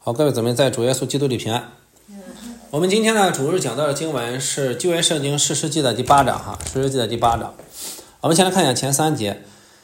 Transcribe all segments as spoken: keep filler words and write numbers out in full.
好，各位姊妹在主耶稣基督里平安。我们今天呢，主日讲到的经文是旧约圣经士师记的第八章哈，士师记的第八章。我们先来看一下前三节。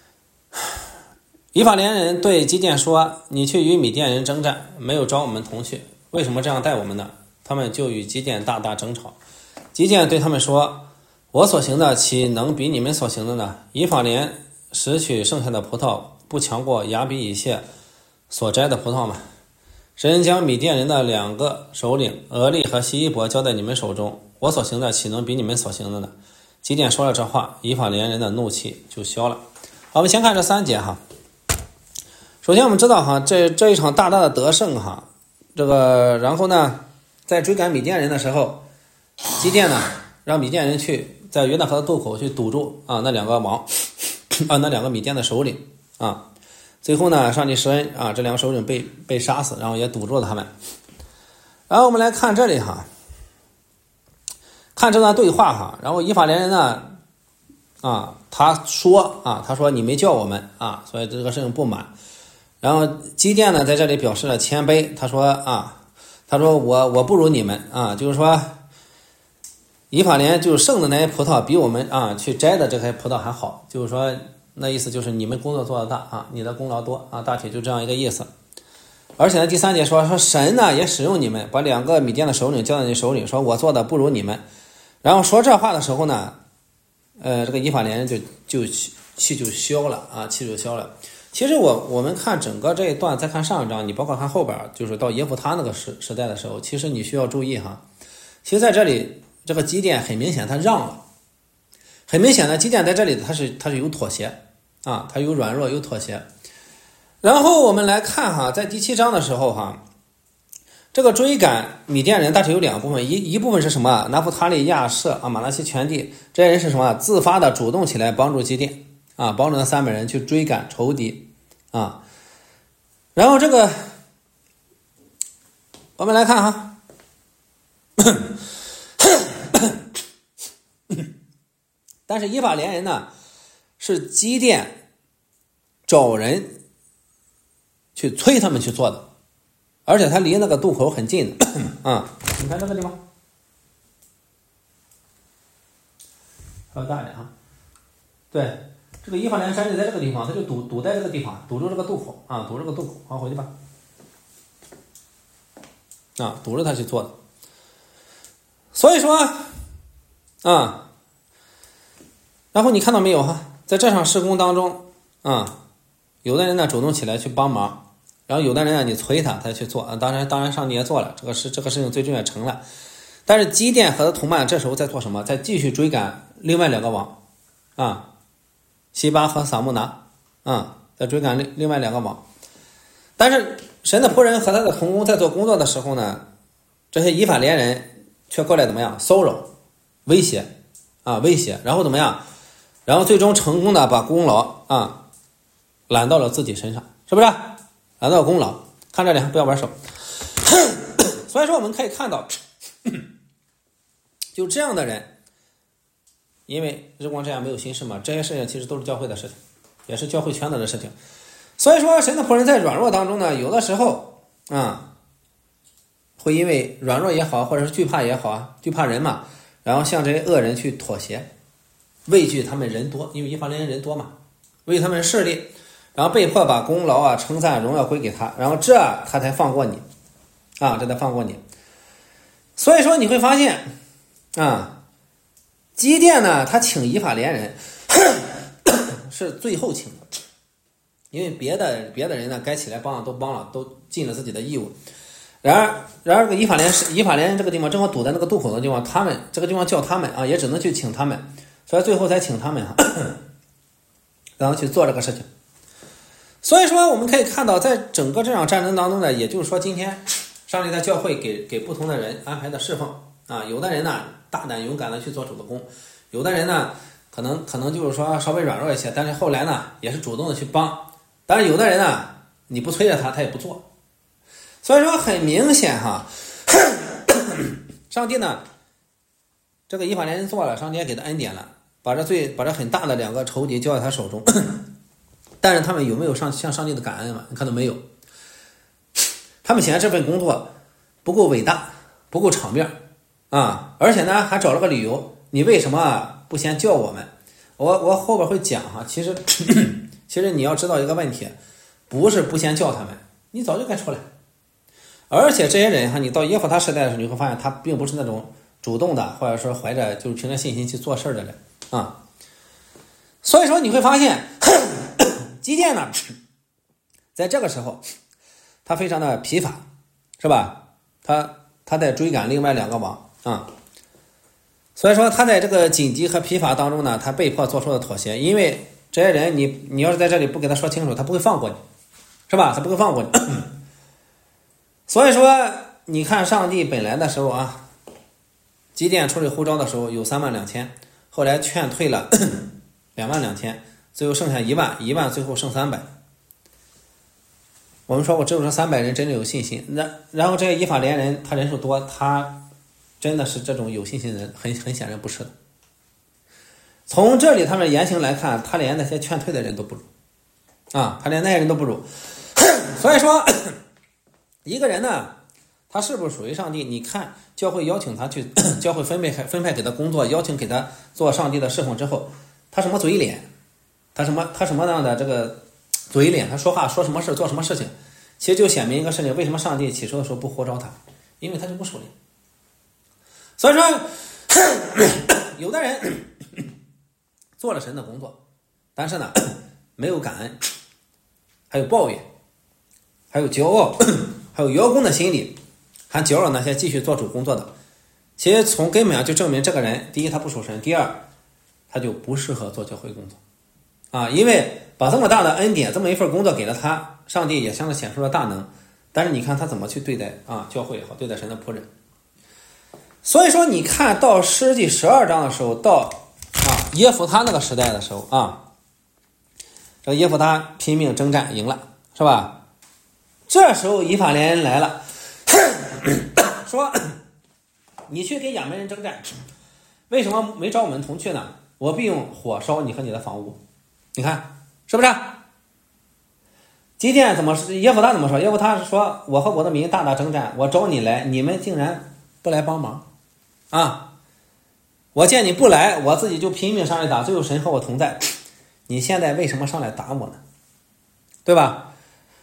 以法莲人对基甸说：“你去与米甸人征战，没有召我们同去，为什么这样待我们呢？”他们就与基甸大大争吵。基甸对他们说：“我所行的岂能比你们所行的呢？以法莲拾取剩下的葡萄，不强过亚比以谢所摘的葡萄吗？神将米甸人的两个首领俄利和希伊伯交在你们手中，我所行的岂能比你们所行的呢？”基甸说了这话，以法莲人的怒气就消了。好，我们先看这三节哈。首先我们知道哈，这这一场大大的得胜哈，这个然后呢，在追赶米甸人的时候，基甸呢让米甸人去在约旦河的渡口去堵住啊那两个王啊那两个米甸的首领啊。最后呢，上帝施恩啊，这两个首领被被杀死，然后也堵住了他们。然后我们来看这里哈，看这段对话哈。然后以法莲人呢，啊，他说啊，他说你没叫我们啊，所以这个事情不满。然后基甸呢在这里表示了谦卑，他说啊，他说我我不如你们啊，就是说以法莲就剩的那些葡萄比我们啊去摘的这些葡萄还好，就是说。那意思就是你们工作做得大啊，你的功劳多啊，大体就这样一个意思。而且呢，第三节说说神呢也使用你们，把两个米甸的首领交在你手里，说我做的不如你们。然后说这话的时候呢，呃，这个以法莲人就就气就消了啊，气就消了。其实我我们看整个这一段，再看上一章，你包括看后边，就是到耶弗他那个时时代的时候，其实你需要注意哈。其实在这里，这个基甸很明显他让了。很明显的，基甸在这里他是他是有妥协啊，他有软弱有妥协。然后我们来看哈，在第七章的时候哈，这个追赶米甸人大体有两部分，一一部分是什么？拿弗他利、亚设啊、马拿西全地这些人是什么？自发的主动起来帮助基甸啊，帮助那三百人去追赶仇敌啊。然后这个我们来看哈。但是以法莲人呢，是基甸找人去催他们去做的，而且他离那个渡口很近的啊。你看这个地方，稍微大一点啊。对，这个以法莲山就在这个地方，他就堵堵在这个地方，堵住这个渡口啊，堵这个渡口。好，回去吧。啊，堵着他去做的。所以说啊。然后你看到没有哈，在这场施工当中啊，有的人呢主动起来去帮忙，然后有的人呢你催他他去做啊，当然当然上帝也做了，这个事这个事情最终也成了。但是基甸和同伴这时候在做什么？在继续追赶另外两个王啊，西巴和撒木拿啊，在追赶另另外两个王。但是神的仆人和他的同工在做工作的时候呢，这些以法莲人却过来怎么样？骚扰、威胁啊，威胁，然后怎么样？然后最终成功的把功劳啊揽到了自己身上，是不是？揽到功劳，看这里不要玩手。所以说我们可以看到，就这样的人，因为日光这样没有心事嘛，这些事情其实都是教会的事情，也是教会圈子的事情。所以说神的仆人在软弱当中呢，有的时候啊，会因为软弱也好，或者是惧怕也好啊，惧怕人嘛，然后向这些恶人去妥协。畏惧他们人多，因为以法莲人人多嘛，畏惧他们势力，然后被迫把功劳啊、称赞、荣耀归给他，然后这他才放过你啊，这才放过你。所以说你会发现啊，基甸呢，他请以法莲人是最后请的，因为别的别的人呢，该起来帮的都帮了，都尽了自己的义务。然而，然而这个以法莲是以法莲这个地方正好堵在那个渡口的地方，他们这个地方叫他们啊，也只能去请他们。所以最后才请他们哈，然后去做这个事情。所以说我们可以看到，在整个这场战争当中呢，也就是说今天上帝在教会给给不同的人安排的侍奉啊，有的人呢大胆勇敢的去做主的工，有的人呢可能可能就是说稍微软弱一些，但是后来呢也是主动的去帮。当然有的人呢你不催着他，他也不做。所以说很明显哈，上帝呢这个以法莲人做了，上帝也给他恩典了。把这最把这很大的两个仇敌交在他手中，但是他们有没有上向上帝的感恩嘛？你看到没有？他他们显然这份工作不够伟大，不够场面啊，而且呢还找了个理由，你为什么不先叫我们？我我后边会讲哈，其实其实你要知道一个问题，不是不先叫他们，你早就该出来。而且这些人哈，你到耶和华时代的时候，你会发现他并不是那种主动的，或者说怀着就是凭着信心去做事的人啊。所以说你会发现，基甸呢，在这个时候，他非常的疲乏，是吧？他他在追赶另外两个王啊，所以说他在这个紧急和疲乏当中呢，他被迫做出了妥协，因为这些人你你要是在这里不给他说清楚，他不会放过你，是吧？他不会放过你。所以说，你看上帝本来的时候啊，基甸出去呼召的时候有三万两千，后来劝退了两万两千，最后剩下一万，一万最后剩三百。我们说过，只有这三百人真正有信心。然然后这些以法莲人，他人数多，他真的是这种有信心的人，很很显然不是的。从这里他们言行来看，他连那些劝退的人都不如啊，他连那些人都不如。所以说，一个人呢，他是不是属于上帝？你看教会邀请他去，教会分配分配给他工作，邀请给他做上帝的侍奉之后，他什么嘴脸？他什么他什么样的这个嘴脸？他说话说什么事做什么事情？其实就显明一个事情：为什么上帝起初的时候不呼召他？因为他就不属灵。所以说，有的人做了神的工作，但是呢，没有感恩，还有抱怨，还有骄傲，还有邀功的心理，还搅扰那些继续做主工作的。其实从根本上就证明这个人，第一他不属神，第二他就不适合做教会工作啊！因为把这么大的恩典，这么一份工作给了他，上帝也向他显出了大能，但是你看他怎么去对待啊教会也好，对待神的仆人。所以说，你看到诗记十二章的时候，到啊耶弗他那个时代的时候啊，这个耶弗他拼命征战赢了，是吧？这时候以法莲人来了，说你去给亚扪人征战，为什么没找我们同去呢？我必用火烧你和你的房屋。你看是不是？基甸怎么耶弗他怎么说？耶弗他说我和我的民大大征战，我找你来，你们竟然不来帮忙啊！我见你不来，我自己就拼命上来打，最后神和我同在。你现在为什么上来打我呢？对吧？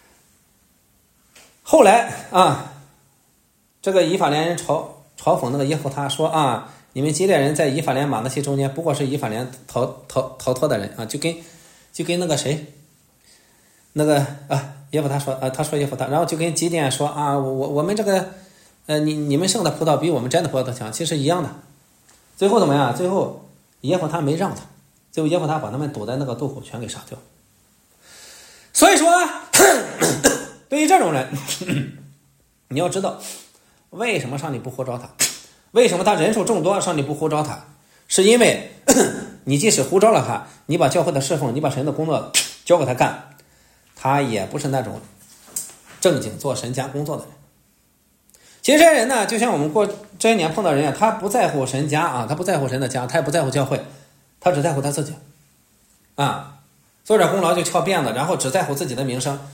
后来啊，这个以法莲人嘲嘲讽那个耶弗他说啊，你们基列人在以法莲马拿西中间，不过是以法莲逃逃逃脱的人啊，就跟就跟那个谁，那个啊耶弗他说啊，他说耶弗他，然后就跟基甸说啊，我我我们这个呃你你们剩的葡萄比我们摘的葡萄都强，其实一样的。最后怎么样？最后耶弗他没让他，最后耶弗他把他们堵在那个渡口全给杀掉。所以说，对于这种人，你要知道为什么上帝不呼召他，为什么他人数众多，上帝不呼召他，是因为你即使呼召了他，你把教会的侍奉，你把神的工作交给他干，他也不是那种正经做神家工作的人。其实这些人呢，就像我们过这些年碰到人啊，他不在乎神家啊，他不在乎神的家，他也不在乎教会，他只在乎他自己啊，做点功劳就翘辫子，然后只在乎自己的名声。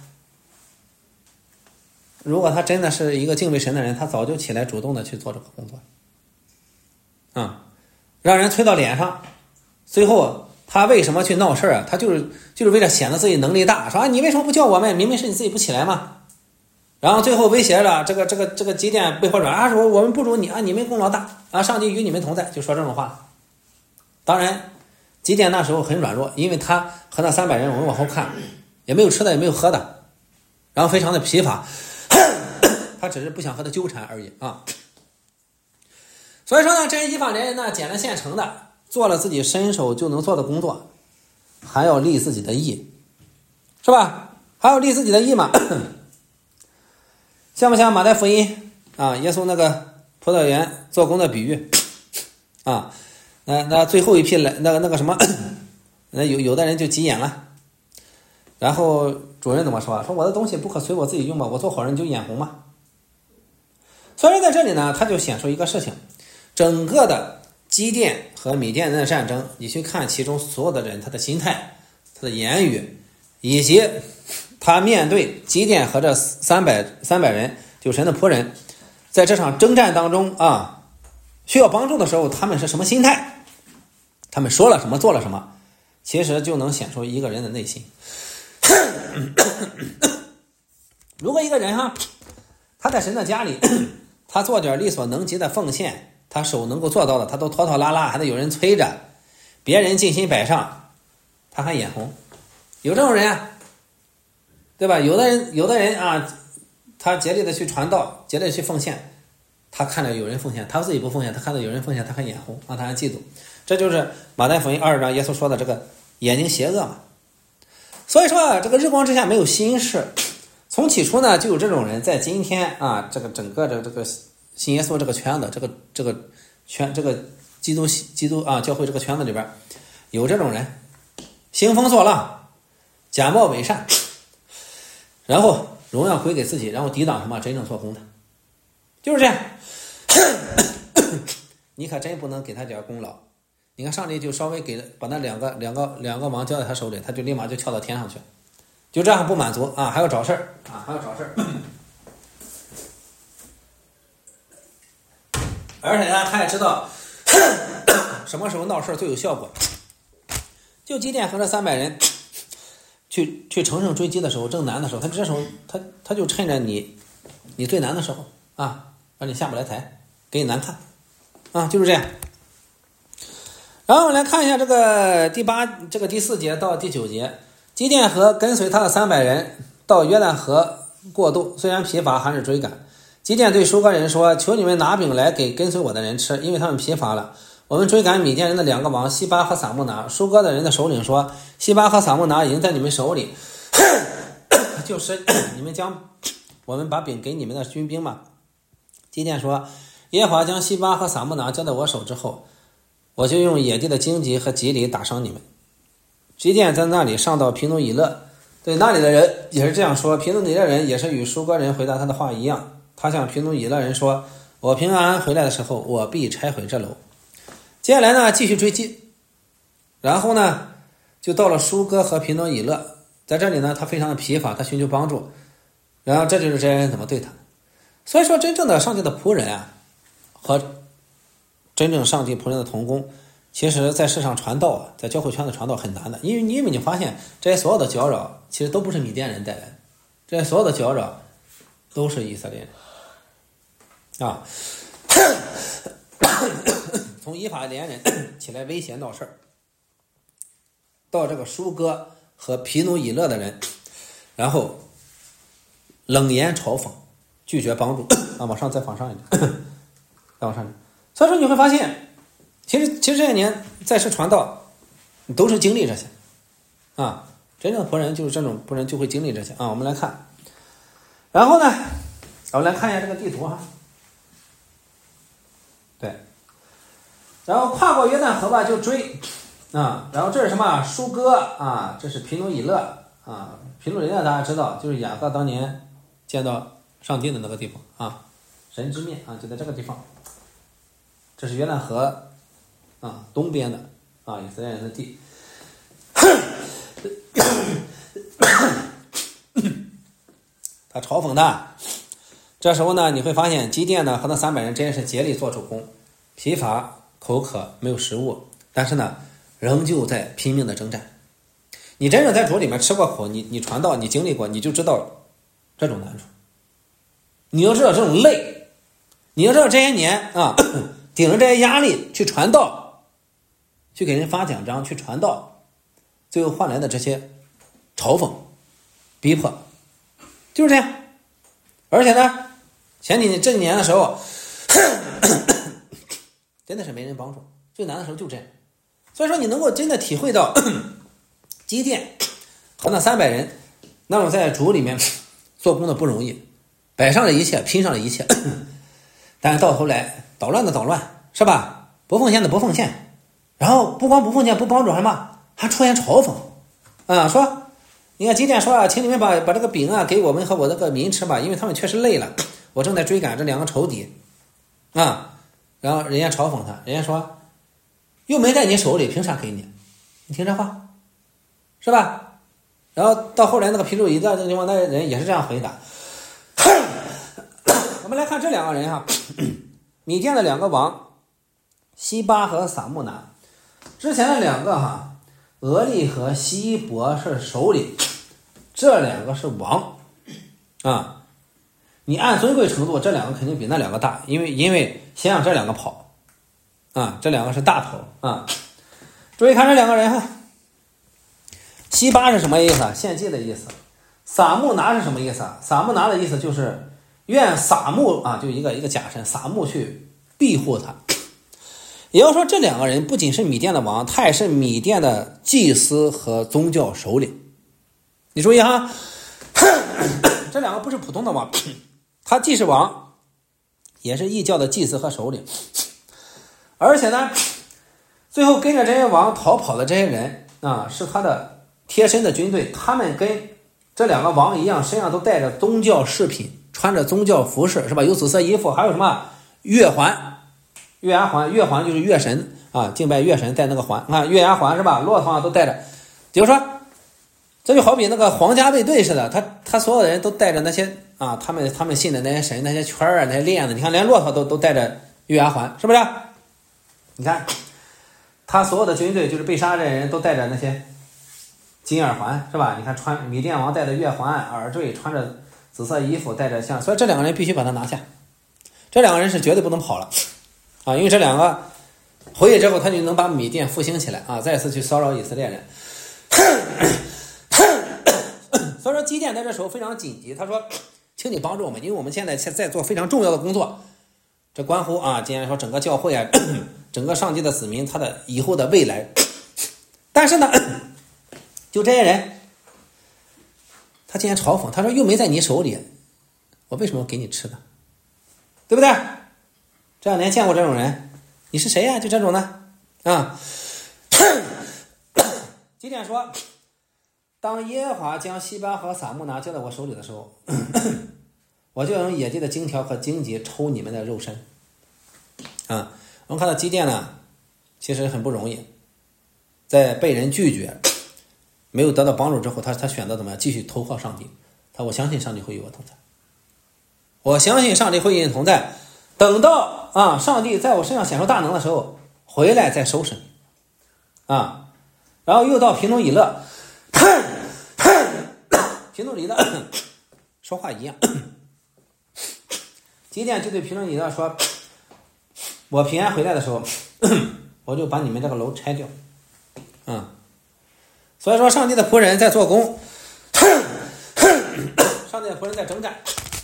如果他真的是一个敬畏神的人，他早就起来主动的去做这个工作啊，让人推到脸上。最后他为什么去闹事啊？他就是就是为了显得自己能力大，说啊你为什么不叫我们？明明是你自己不起来吗？然后最后威胁了这个这个这个基甸背后软啊，说我们不如你啊，你们功劳大啊，上帝与你们同在，就说这种话。当然基甸那时候很软弱，因为他和那三百人，我们往后看也没有吃的也没有喝的，然后非常的疲乏，他只是不想和他纠缠而已啊。所以说呢，这些以法莲人呢，捡了现成的，做了自己伸手就能做的工作，还要立自己的义，是吧？还要立自己的义嘛？像不像马太福音啊？耶稣那个葡萄园做工的比喻啊？那那最后一批来，那个那个什么，那有有的人就急眼了，然后主人怎么说？说我的东西不可随我自己用吧，我做好人你就眼红嘛。所以说在这里呢，他就显出一个事情，整个的基甸和米甸人的战争，你去看其中所有的人，他的心态、他的言语，以及他面对基甸和这三百三百人，就神的仆人，在这场征战当中啊，需要帮助的时候，他们是什么心态？他们说了什么，做了什么，其实就能显出一个人的内心。如果一个人哈，他在神的家里，他做点力所能及的奉献，他手能够做到的，他都拖拖拉拉，还得有人催着，别人尽心摆上，他还眼红。有这种人啊，对吧？有的人，有的人啊，他竭力的去传道，竭力的去奉献，他看着有人奉献，他自己不奉献，他看到有人奉献，他还眼红啊，他还嫉妒。这就是马太福音二十章耶稣说的这个眼睛邪恶嘛。所以说这个日光之下没有心事。从起初呢，就有这种人，在今天啊，这个整个的这个信耶稣这个圈子，这个这个圈，这个基督基督啊教会这个圈子里边，有这种人，兴风作浪，假冒伪善，然后荣耀归给自己，然后抵挡什么真正做工的，就是这样。你可真不能给他点功劳。你看上帝就稍微给把那两个两个两个王交在他手里，他就立马就跳到天上去。就这样不满足啊，还要找事儿啊，还要找事儿。而且呢，他也知道什么时候闹事最有效果。就基甸和这三百人去去乘胜追击的时候，正难的时候，他这时候他他就趁着你你最难的时候啊，让你下不来台，给你难看啊，就是这样。然后我们来看一下这个第八这个第四节到第九节。基甸和跟随他的三百人到约旦河过渡，虽然疲乏，还是追赶。基甸对书哥人说：“求你们拿饼来给跟随我的人吃，因为他们疲乏了。我们追赶米甸人的两个王西巴和撒木拿。”书哥的人的首领说：“西巴和撒木拿已经在你们手里，就是你们将我们把饼给你们的军兵嘛。”基甸说：“耶和华将西巴和撒木拿交在我手之后，我就用野地的荆棘和棘藜打伤你们。”基甸在那里上到皮努以勒，对那里的人也是这样说。皮努以勒人也是与书哥人回答他的话一样，他向皮努以勒人说：“我平安回来的时候，我必拆毁这楼。”接下来呢，继续追击，然后呢，就到了书哥和皮努以勒，在这里呢，他非常的疲乏，他寻求帮助，然后这就是这些人怎么对他。所以说，真正的上帝的仆人啊，和真正上帝仆人的同工。其实在世上传道啊，在教会圈子传道很难的，因为因为你发现这些所有的搅扰其实都不是米甸人带来的，这些所有的搅扰都是以色列人啊。从以法莲人起来威胁闹事儿，到这个书哥和皮努以勒的人，然后冷言嘲讽，拒绝帮助啊，往上再往上一点，再往上一点。所以说你会发现。其实，其实这些年在世传道，都是经历这些，啊，真正的仆人就是这种仆人就会经历这些啊。我们来看，然后呢，我们来看一下这个地图哈，对，然后跨过约旦河吧就追啊，然后这是什么？舒哥啊，这是皮努以勒啊，皮努以勒大家知道，就是雅各当年见到上帝的那个地方啊，神之面啊，就在这个地方，这是约旦河。啊，东边的啊，以色列人的地，他嘲讽他。这时候呢，你会发现基甸呢和那三百人真是竭力做主公，疲乏口渴，没有食物，但是呢，仍旧在拼命的征战。你真正在主里面吃过苦，你你传道，你经历过，你就知道这种难处。你要知道这种累，你要知道这些年啊，顶着这些压力去传道。去给人发奖章，去传道，最后换来的这些嘲讽、逼迫，就是这样。而且呢，前几年这几年的时候，真的是没人帮助，最难的时候就这样。所以说，你能够真的体会到基甸和那三百人那种在主里面做工的不容易，摆上了一切，拼上了一切，但是到头来捣乱的捣乱，是吧？不奉献的不奉献。然后不光不奉献不帮助什么，还出现嘲讽啊，说你看基甸说啊，请你们把把这个饼啊给我们和我这个民吃吧，因为他们确实累了，我正在追赶这两个仇敌啊。然后人家嘲讽他，人家说又没在你手里，凭啥给你？你听这话是吧？ 然后到后来那个皮鲁伊的这个地方，那人也是这样回答。我们来看这两个人哈，米甸的两个王西巴和撒木拿，之前的两个哈，俄利和西伯是首领，这两个是王啊。你按尊贵程度，这两个肯定比那两个大，因为因为先让这两个跑啊，这两个是大头啊。注意看这两个人哈，西巴是什么意思啊？献祭的意思。撒木拿是什么意思啊？撒木拿的意思就是愿撒木啊，就一个一个假神撒木去庇护他。也就是说，这两个人不仅是米甸的王，他也是米甸的祭司和宗教首领。你注意哈，这两个不是普通的王，他既是王，也是异教的祭司和首领。而且呢，最后跟着这些王逃跑的这些人啊，是他的贴身的军队，他们跟这两个王一样，身上都带着宗教饰品，穿着宗教服饰，是吧？有紫色衣服，还有什么月环、月牙环，月环就是月神啊，敬拜月神带那个环，看月牙环是吧？骆驼上都带着，比如说，这就好比那个皇家卫队似的，他他所有的人都带着那些啊，他们他们信的那些神，那些圈儿啊，那些链子，你看连骆驼都都带着月牙环，是不是？你看，他所有的军队就是被杀的人都带着那些金耳环，是吧？你看穿米甸王戴着月环、耳坠，穿着紫色衣服，带着像，所以这两个人必须把他拿下。这两个人是绝对不能跑了啊，因为这两个回去之后，他就能把米甸复兴起来啊，再次去骚扰以色列人。所以说基甸在这时候非常紧急，他说：“请你帮助我们，因为我们现在在做非常重要的工作，这关乎啊，今天说整个教会啊，整个上帝的子民他的以后的未来。但是呢，就这些人，他竟然嘲讽，他说又没在你手里，我为什么要给你吃的？对不对？这两年见过这种人，你是谁呀？就这种的啊。”基甸说：“当耶和华将西巴和撒木拿交在我手里的时候，我就用野地的荆条和荆棘抽你们的肉身。”啊，我们看到基甸呢，其实很不容易，在被人拒绝、没有得到帮助之后，他他选择怎么样？继续投靠上帝。他我相信上帝会与我同在，我相信上帝会与你同在。等到啊，上帝在我身上显出大能的时候，回来再收拾你啊。然后又到平东以勒。平东以勒说话一样，基甸就对平东以勒说：“我平安回来的时候，我就把你们这个楼拆掉。”嗯，所以说上帝的仆人在做工，上帝的仆人在征战，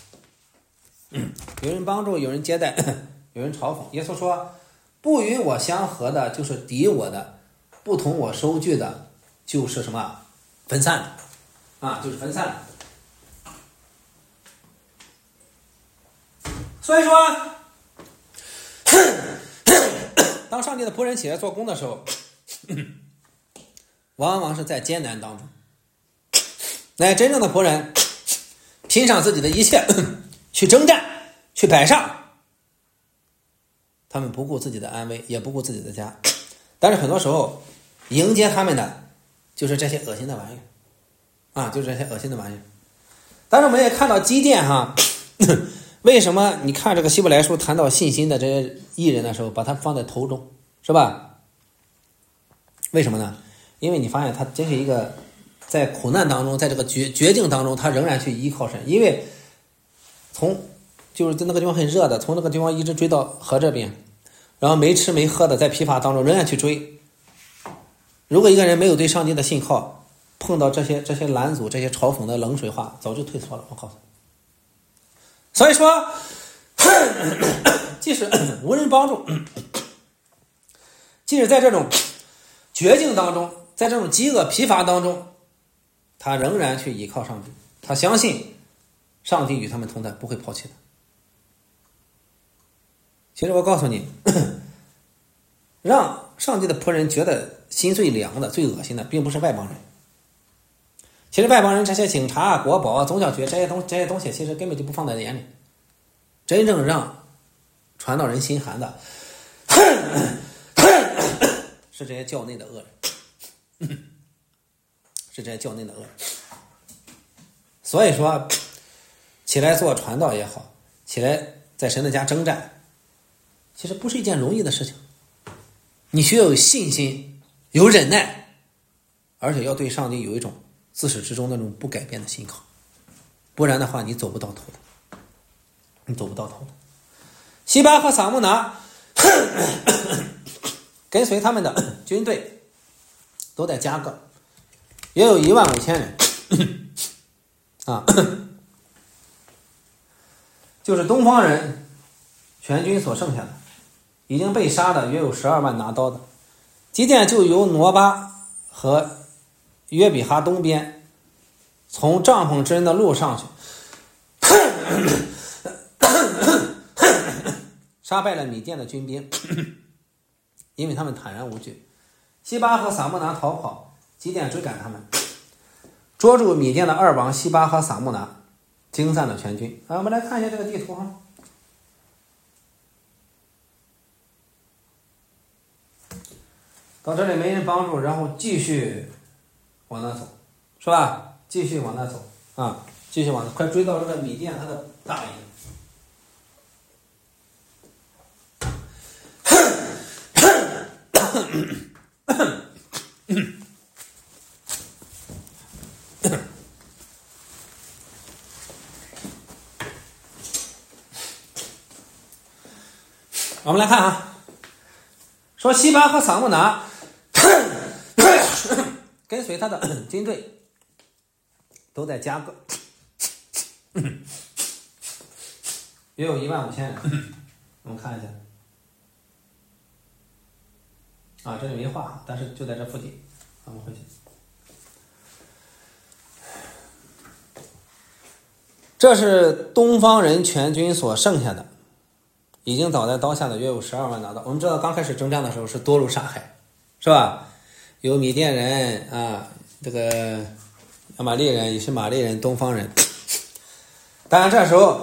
有人帮助，有人接待，有人嘲讽。耶稣说：“不与我相合的，就是敌我的；不同我收据的，就是什么分散的。”啊，就是分散了。所以说，当上帝的仆人起来做工的时候，往往是在艰难当中。那真正的仆人拼上自己的一切去征战，去摆上，他们不顾自己的安危，也不顾自己的家。但是很多时候，迎接他们的就是这些恶心的玩意儿。啊，就是这些恶心的玩意儿。但是我们也看到基甸哈，为什么你看这个希伯来书谈到信心的这些艺人的时候，把他放在头中，是吧？为什么呢？因为你发现他真是一个在苦难当中，在这个绝绝境当中，他仍然去依靠神。因为从就是在那个地方很热的，从那个地方一直追到河这边，然后没吃没喝的，在疲乏当中仍然去追。如果一个人没有对上帝的信靠，碰到这些这些拦阻、这些嘲讽的冷水话，早就退缩了。我告诉你，所以说，即使无人帮助，即使在这种绝境当中，在这种饥饿疲乏当中，他仍然去依靠上帝，他相信上帝与他们同在，不会抛弃的。其实我告诉你，让上帝的仆人觉得心最凉的、最恶心的，并不是外邦人。其实外邦人这些警察啊、国保啊、宗教局这些东这些东西，其实根本就不放在眼里。真正让传到人心寒的，是这些教内的恶人，是这些教内的恶人。 所以说起来做传道也好，起来在神的家征战，其实不是一件容易的事情。你需要有信心，有忍耐，而且要对上帝有一种自始至终那种不改变的信靠，不然的话你走不到头的，你走不到头的。西巴和撒慕拿跟随他们的军队都在加各，也有一万五千人啊，就是东方人全军所剩下的，已经被杀的约有十二万拿刀的。基甸就由挪巴和约比哈东边从帐篷之人的路上去杀败了米甸的军兵，因为他们坦然无惧。西巴和撒慕拿逃跑，基甸追赶他们，捉住米甸的二王西巴和撒慕拿，惊散了全军。啊，我们来看一下这个地图哈。到这里没人帮助，然后继续往那走，是吧？继续往那走啊，继续往那，快追到这个米甸它的大营。我们来看啊，说西巴和撒慕拿跟随他的军队都在加各，约有一万五千人。我们看一下啊，这里没画，但是就在这附近。我们回去，这是东方人全军所剩下的，已经倒在刀下的约有十二万拿刀。我们知道刚开始征战的时候是多路杀害，是吧？有米甸人啊，这个亚玛利人、以实玛利人、东方人。当然这时候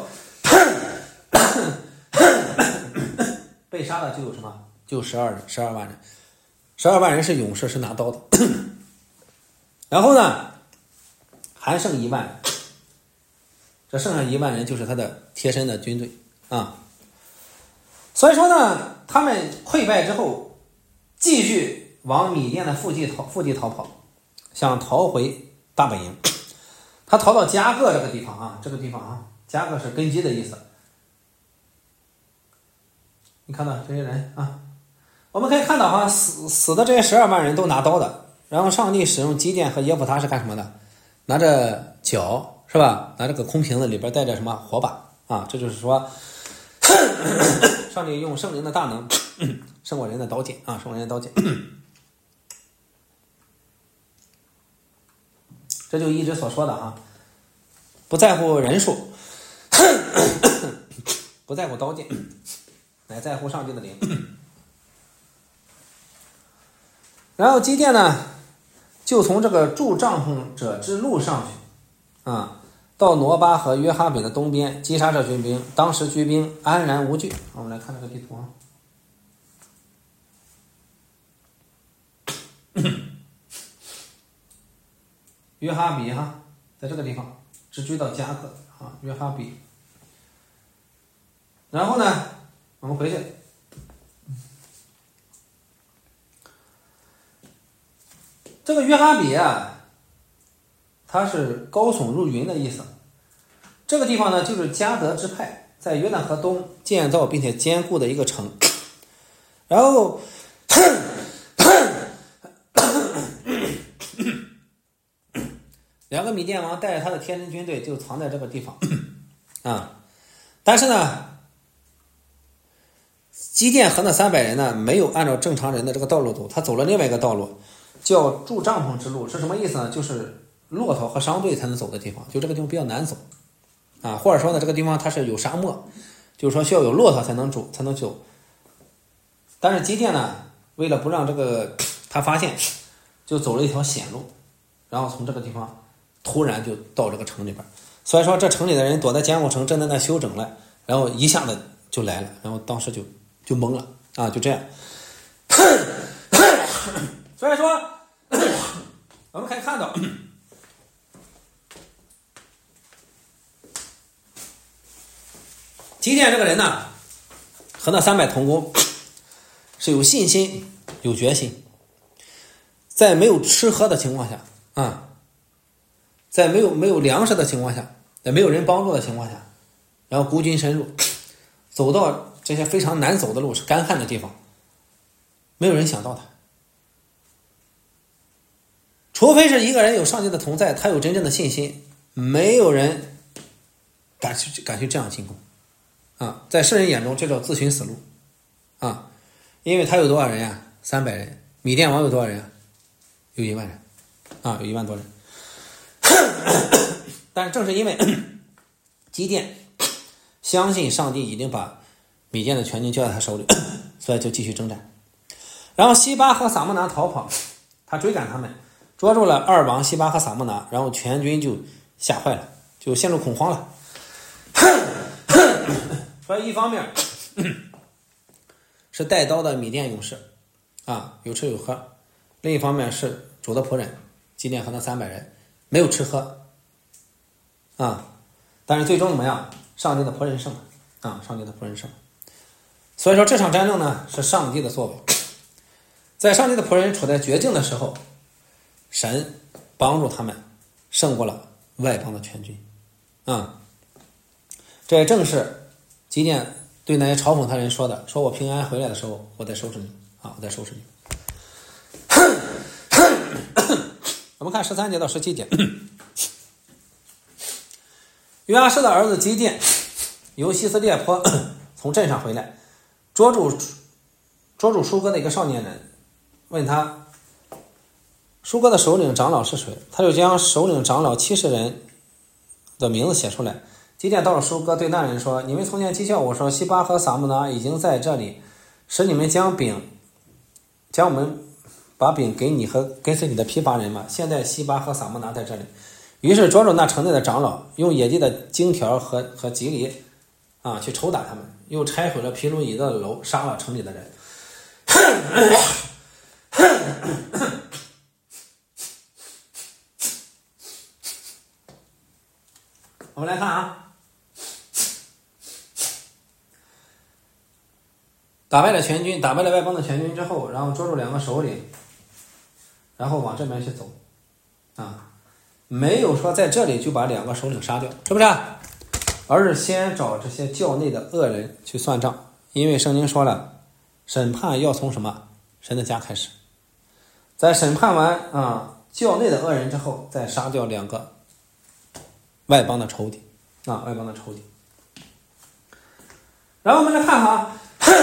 被杀的就有什么？就十二人，十二万人。十二万人是勇士，是拿刀的。然后呢，还剩一万人，这剩下一万人就是他的贴身的军队啊。所以说呢，他们溃败之后，继续往米甸的腹地逃腹地逃跑，想逃回大本营。他逃到加各这个地方啊，这个地方啊，加各是根基的意思。你看到这些人啊，我们可以看到哈，死死的这些十二万人都拿刀的，然后上帝使用基甸和耶弗他是干什么的？拿着脚是吧？拿着个空瓶子，里边带着什么火把啊？这就是说，上帝用圣灵的大能胜过人的刀剑啊，胜过人的刀剑。这就一直所说的啊，不在乎人数，不在乎刀剑，乃在乎上帝的灵。然后基甸呢，就从这个筑帐篷者之路上去啊，到挪巴和约哈比的东边，击杀这军兵。当时军兵安然无惧。我们来看这个地图啊。约哈比哈，在这个地方直追到加克啊，约哈比。然后呢，我们回去。这个约哈比啊，它是高耸入云的意思。这个地方呢，就是迦得支派在约旦河东建造并且坚固的一个城。然后两个米甸王带着他的贴身军队就藏在这个地方啊。但是呢，基甸和那三百人呢，没有按照正常人的这个道路走，他走了另外一个道路，叫筑帐篷之路。是什么意思呢？就是骆驼和商队才能走的地方，就这个地方比较难走啊，或者说呢，这个地方它是有沙漠，就是说需要有骆驼才能走才能走。但是基甸呢，为了不让这个他发现，就走了一条险路，然后从这个地方突然就到这个城里边。所以说这城里的人躲在坚固城正在那休整了，然后一下子就来了，然后当时就就懵了啊，就这样。所以说我们可以看到基甸这个人呢，和那三百同工是有信心、有决心，在没有吃喝的情况下啊，在没有没有粮食的情况下，在没有人帮助的情况下，然后孤军深入，走到这些非常难走的路，是干旱的地方，没有人想到他。除非是一个人有上帝的同在，他有真正的信心，没有人敢去敢去这样进攻啊！在世人眼中，这叫自寻死路啊！因为他有多少人呀？三百人。米甸王有多少人啊？有一万人啊，有一万多人。但是正是因为基甸相信上帝已经把米甸的全军交在他手里，所以就继续征战。然后西巴和撒慕拿逃跑，他追赶他们，捉住了二王西巴和撒慕拿，然后全军就吓坏了，就陷入恐慌了。所以一方面是带刀的米甸勇士啊，有吃有喝；另一方面是主的仆人基甸和那三百人没有吃喝啊，但是最终怎么样？上帝的仆人胜了啊！上帝的仆人胜了。所以说这场战争呢，是上帝的作为。在上帝的仆人处在绝境的时候，神帮助他们胜过了外邦的全军啊！这也正是基甸对那些嘲讽他人说的：“说我平安回来的时候，我再收拾你啊！我再收拾你。”我们看十三节到十七节。约阿施的儿子基甸由希斯列坡从镇上回来，捉住捉住舒哥的一个少年人，问他舒哥的首领长老是谁，他就将首领长老七十人的名字写出来。基甸到了舒哥，对那人说：“你们从前讥笑我说，西巴和撒慕拿已经在这里，使你们将饼将我们把饼给你和跟随你的疲乏人嘛。现在西巴和撒慕拿在这里。”于是捉住那城内的长老，用野地的荆条和和棘藜啊去抽打他们，又拆毁了毗卢伊的楼，杀了城里的人。我们来看啊，打败了全军，打败了外邦的全军之后，然后捉住两个首领，然后往这边去走啊。没有说在这里就把两个首领杀掉，是不是？而是先找这些教内的恶人去算账，因为圣经说了，审判要从什么？神的家开始。在审判完啊教内的恶人之后，再杀掉两个外邦的仇敌啊，外邦的仇敌。然后我们来看哈，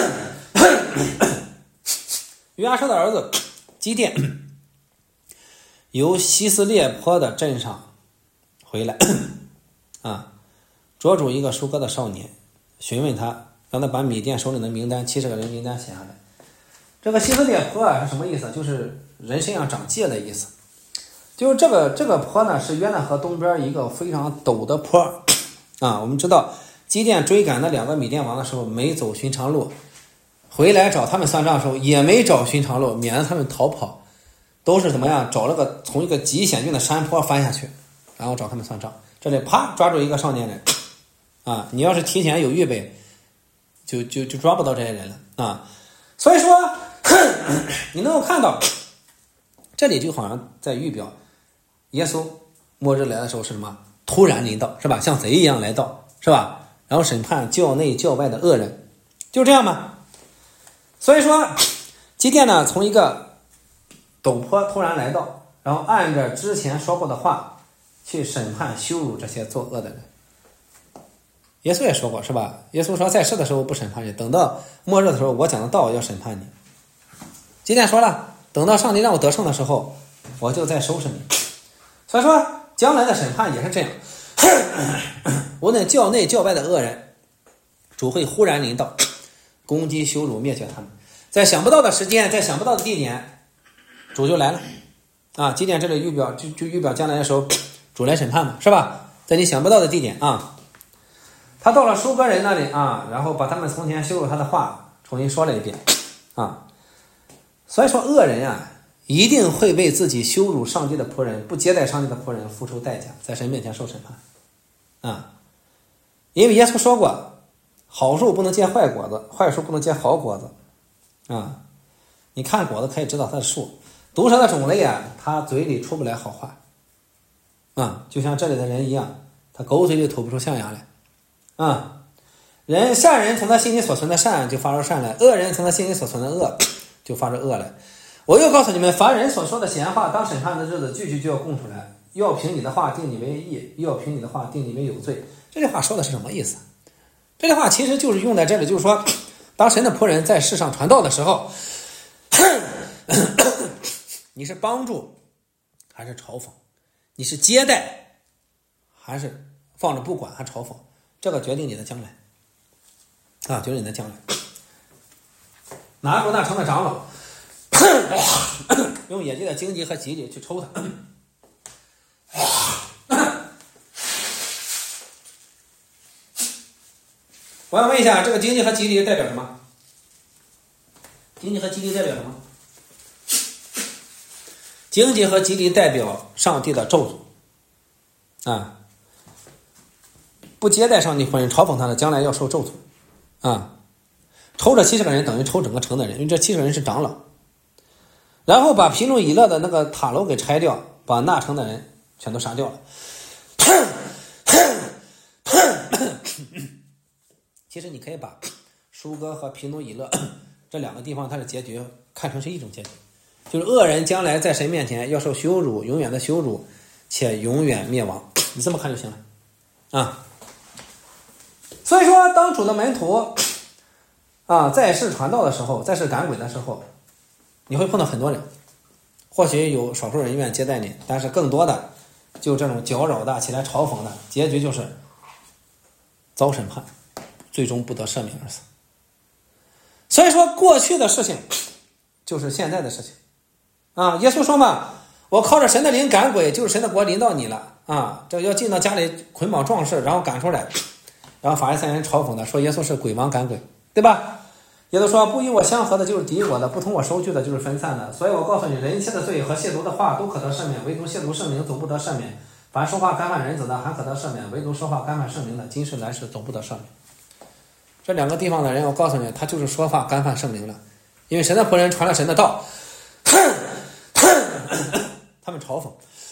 约阿施的儿子基甸由希斯列坡的镇上回来啊，捉住一个舒哥的少年，询问他，让他把米甸首领的名单七十个人名单写下来。这个希斯列坡啊是什么意思？就是人身上长疥的意思。就是这个这个坡呢是约旦河东边一个非常陡的坡啊。我们知道基甸追赶那两个米甸王的时候没走寻常路，回来找他们算账的时候也没找寻常路，免得他们逃跑。都是怎么样？找了个从一个极险峻的山坡翻下去，然后找他们算账。这里啪抓住一个少年人，啊，你要是提前有预备，就就就抓不到这些人了啊。所以说，你能够看到，这里就好像在预表耶稣末日来的时候是什么？突然临到，是吧？像贼一样来到，是吧？然后审判教内教外的恶人，就这样嘛。所以说，基甸呢，从一个陡坡突然来到，然后按着之前说过的话去审判羞辱这些作恶的人。耶稣也说过，是吧？耶稣说在世的时候不审判人，等到末日的时候我讲的道要审判你。基甸说了，等到上帝让我得胜的时候我就再收拾你。所以说将来的审判也是这样，无论教内教外的恶人，主会忽然临到，攻击羞辱灭绝他们，在想不到的时间，在想不到的地点，主就来了啊！基甸这里预表就就预表将来的时候主来审判嘛，是吧？在你想不到的地点啊，他到了舒哥人那里啊，然后把他们从前羞辱他的话重新说了一遍啊。所以说恶人啊一定会为自己羞辱上帝的仆人，不接待上帝的仆人付出代价，在神面前受审判啊。因为耶稣说过， 好树不能结坏果子，坏树不能结好果子啊！你看果子可以知道它的树。毒蛇的种类啊，它嘴里出不来好话啊，就像这里的人一样，他狗嘴里吐不出象牙来啊。人善人从他心里所存的善就发出善来，恶人从他心里所存的恶就发出恶来。我又告诉你们，凡人所说的闲话，当审判的日子句句就要供出来，要凭你的话定你为义，又要凭你的话定你为有罪。这句话说的是什么意思？这句话其实就是用在这里，就是说当神的仆人在世上传道的时候，你是帮助还是嘲讽，你是接待还是放着不管还嘲讽，这个决定你的将来啊，决定你的将来。拿住那城的长老，用野鸡的荆棘和棘藜去抽他。我要问一下，这个荆棘和棘藜代表什么？荆棘和棘藜代表什么？荆棘和棘藜代表上帝的咒诅啊！不接待上帝仆人，嘲讽他的，将来要受咒诅啊！抽这七十个人等于抽整个城的人，因为这七十个人是长老。然后把皮努以勒的那个塔楼给拆掉，把那城的人全都杀掉了。其实你可以把舒哥和皮努以勒这两个地方它的结局看成是一种结局，就是恶人将来在神面前要受羞辱，永远的羞辱，且永远灭亡。你这么看就行了啊。所以说，当主的门徒啊在世传道的时候，在世赶鬼的时候，你会碰到很多人，或许有少数人愿意接待你，但是更多的就这种搅扰的起来嘲讽的，结局就是遭审判，最终不得赦免而死。所以说过去的事情就是现在的事情啊。耶稣说嘛，我靠着神的灵赶鬼，就是神的国临到你了啊！这要进到家里捆绑壮士，然后赶出来，然后法利赛人嘲讽的说耶稣是鬼王赶鬼，对吧？耶稣说不与我相合的就是敌我的，不同我收据的就是分散的。所以我告诉你，人一切的罪和亵渎的话都可得赦免，唯独亵渎圣灵总不得赦免。凡说话干犯人子的还可得赦免，唯独说话干犯圣灵的，今世来世总不得赦免。这两个地方的人，我告诉你，他就是说话干犯圣灵了，因为神的仆人传了神的道，他们嘲讽，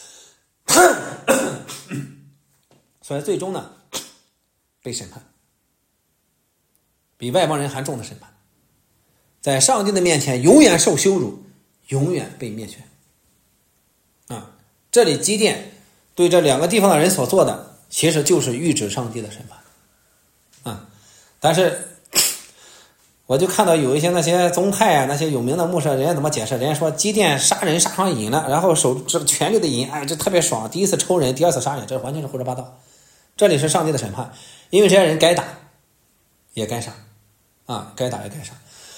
所以最终呢被审判，比外邦人还重的审判，在上帝的面前永远受羞辱，永远被灭绝啊！这里基甸对这两个地方的人所做的，其实就是预指上帝的审判啊！但是我就看到有一些那些宗派啊，那些有名的牧师，人家怎么解释？人家说基甸杀人杀上瘾了，然后手这权力的瘾，哎，这特别爽，第一次抽人，第二次杀人，这完全是胡说八道。这里是上帝的审判，因为这些人该打也该杀啊，该打也该杀。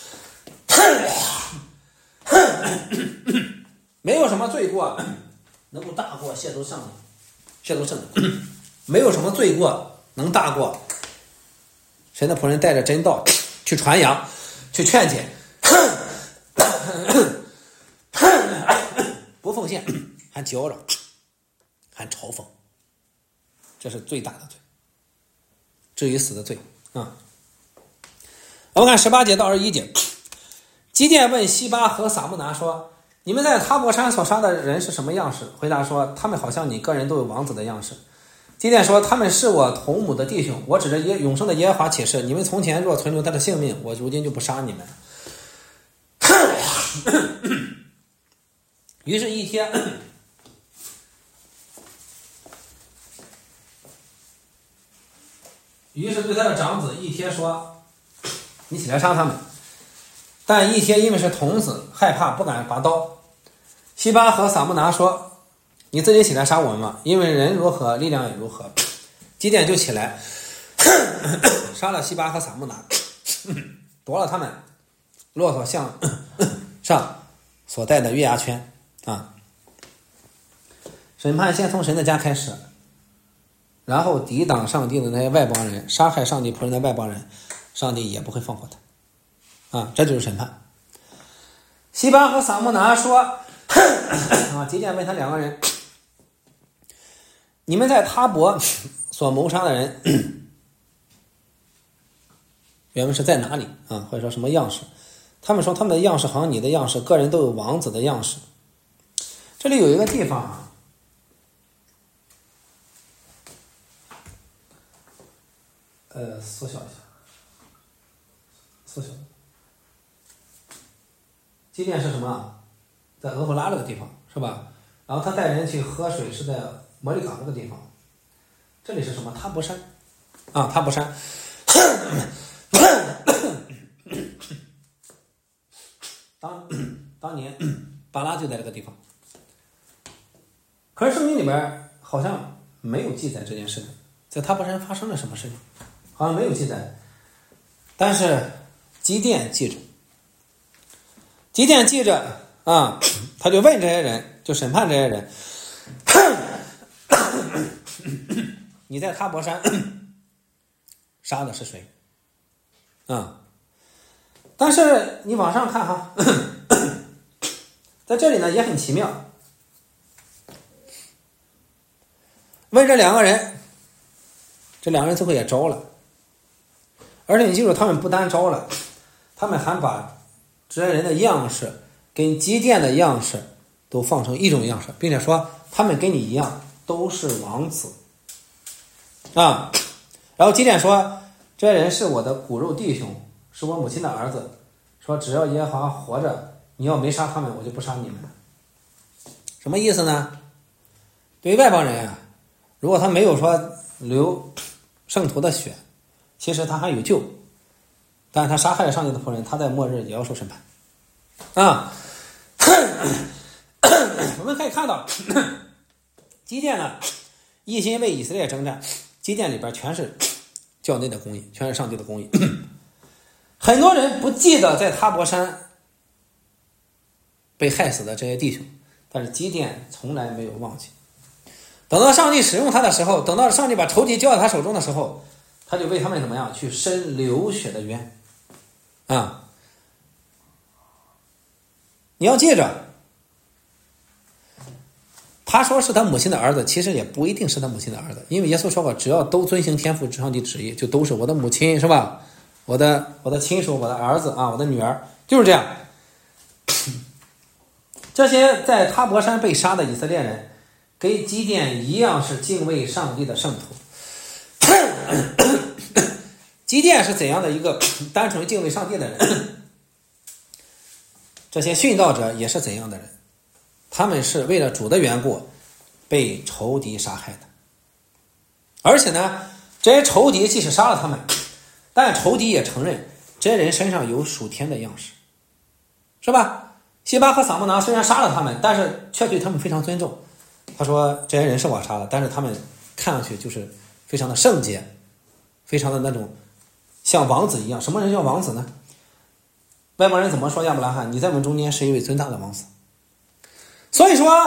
没有什么罪过能够大过亵渎上帝，亵渎圣灵，没有什么罪过能大过神的仆人带着真道去传扬，去劝解，不奉献，还搅扰，还嘲讽，这是最大的罪，至于死的罪啊。我们看十八节到二十一节，基甸问西巴和撒木拿说：“你们在塔伯山所杀的人是什么样式？”回答说：“他们好像你个人都有王子的样式。”基甸说：“他们是我同母的弟兄，我指着耶永生的耶和华起誓，你们从前若存留他的性命，我如今就不杀你们。”于是，一天，于是对他的长子一帖说：“你起来杀他们。”但一帖因为是童子，害怕不敢拔刀。西巴和撒木拿说：“你自己起来杀我们嘛，因为人如何，力量也如何。”基甸就起来杀了西巴和撒木拿，夺了他们骆驼项上所带的月牙圈啊。审判先从神的家开始，然后抵挡上帝的那些外邦人，杀害上帝仆人的外邦人，上帝也不会放过他啊，这就是审判。西巴和撒木拿说啊，基甸问他两个人：“你们在他伯所谋杀的人原文是在哪里啊？或者说什么样式？他们说他们的样式好像你的样式，个人都有王子的样式。这里有一个地方啊，呃，缩小一下，缩小。基甸是什么？在俄弗拉这个地方是吧？然后他带人去喝水是在摩利港这个地方。这里是什么？塔伯山啊，塔伯山。当当年巴拉就在这个地方，可是圣经里边好像没有记载这件事情，在塔伯山发生了什么事情，好像没有记载。但是基甸记着，基甸记着啊，他就问这些人，就审判这些人，你在塔伯山杀的是谁？啊，但是你往上看哈，在这里呢也很奇妙。问这两个人，这两个人最后也招了，而且你记住，他们不单招了，他们还把这些人的样式跟基甸的样式都放成一种样式，并且说他们跟你一样都是王子啊。然后基甸说，这些人是我的骨肉弟兄，是我母亲的儿子，说只要耶和华活着，你要没杀他们，我就不杀你们。什么意思呢？对于外邦人啊，如果他没有说流圣徒的血，其实他还有救，但是他杀害了上帝的仆人，他在末日也要受审判啊。我们可以看到基甸呢一心为以色列征战，基甸里边全是教内的公义，全是上帝的公义。很多人不记得在塔伯山被害死的这些弟兄，但是基甸从来没有忘记。等到上帝使用他的时候，等到上帝把仇敌交到他手中的时候，他就为他们怎么样去伸流血的冤啊！你要记着，他说是他母亲的儿子，其实也不一定是他母亲的儿子，因为耶稣说过，只要都遵行天父上帝旨意，就都是我的母亲，是吧？我的我的亲属，我的儿子啊，我的女儿，就是这样。这些在塔伯山被杀的以色列人，跟基甸一样是敬畏上帝的圣徒。基甸是怎样的一个单纯敬畏上帝的人？这些殉道者也是怎样的人？他们是为了主的缘故被仇敌杀害的。而且呢，这些仇敌即使杀了他们，但仇敌也承认这些人身上有属天的样式，是吧？西巴和撒慕拿虽然杀了他们，但是却对他们非常尊重。他说这些人是我杀的，但是他们看上去就是非常的圣洁，非常的那种像王子一样。什么人叫王子呢？外邦人怎么说亚伯拉罕？你在我们中间是一位尊大的王子。所以说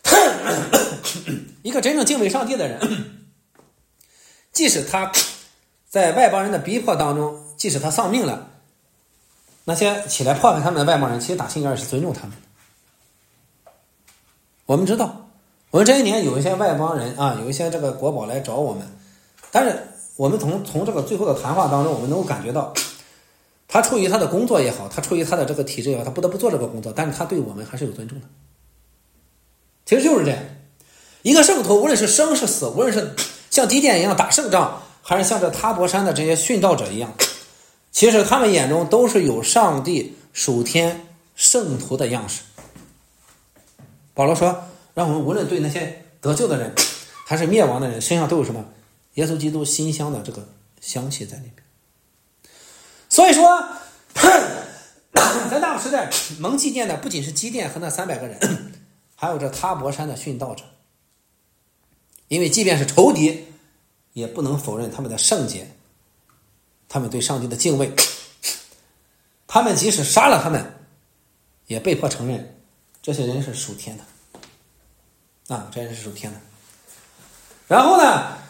一个真正敬畏上帝的人，即使他在外邦人的逼迫当中，即使他丧命了，那些起来迫害他们的外邦人，其实打心眼是尊重他们的。我们知道，我们这一年有一些外邦人啊，有一些这个国宝来找我们，但是我们从从这个最后的谈话当中，我们能够感觉到，他出于他的工作也好，他出于他的这个体制也好，他不得不做这个工作，但是他对我们还是有尊重的。其实就是这样，一个圣徒，无论是生是死，无论是像基甸一样打胜仗，还是像这塔伯山的这些殉道者一样，其实他们眼中都是有上帝属天圣徒的样式。保罗说，让我们无论对那些得救的人还是灭亡的人，身上都有什么？耶稣基督馨香的这个香气在里面。所以说在那个时代蒙基甸的不仅是基甸和那三百个人，还有这塔伯山的殉道者。因为即便是仇敌，也不能否认他们的圣洁，他们对上帝的敬畏，他们即使杀了他们，也被迫承认这些人是属天的啊，这些人是属天的。然后呢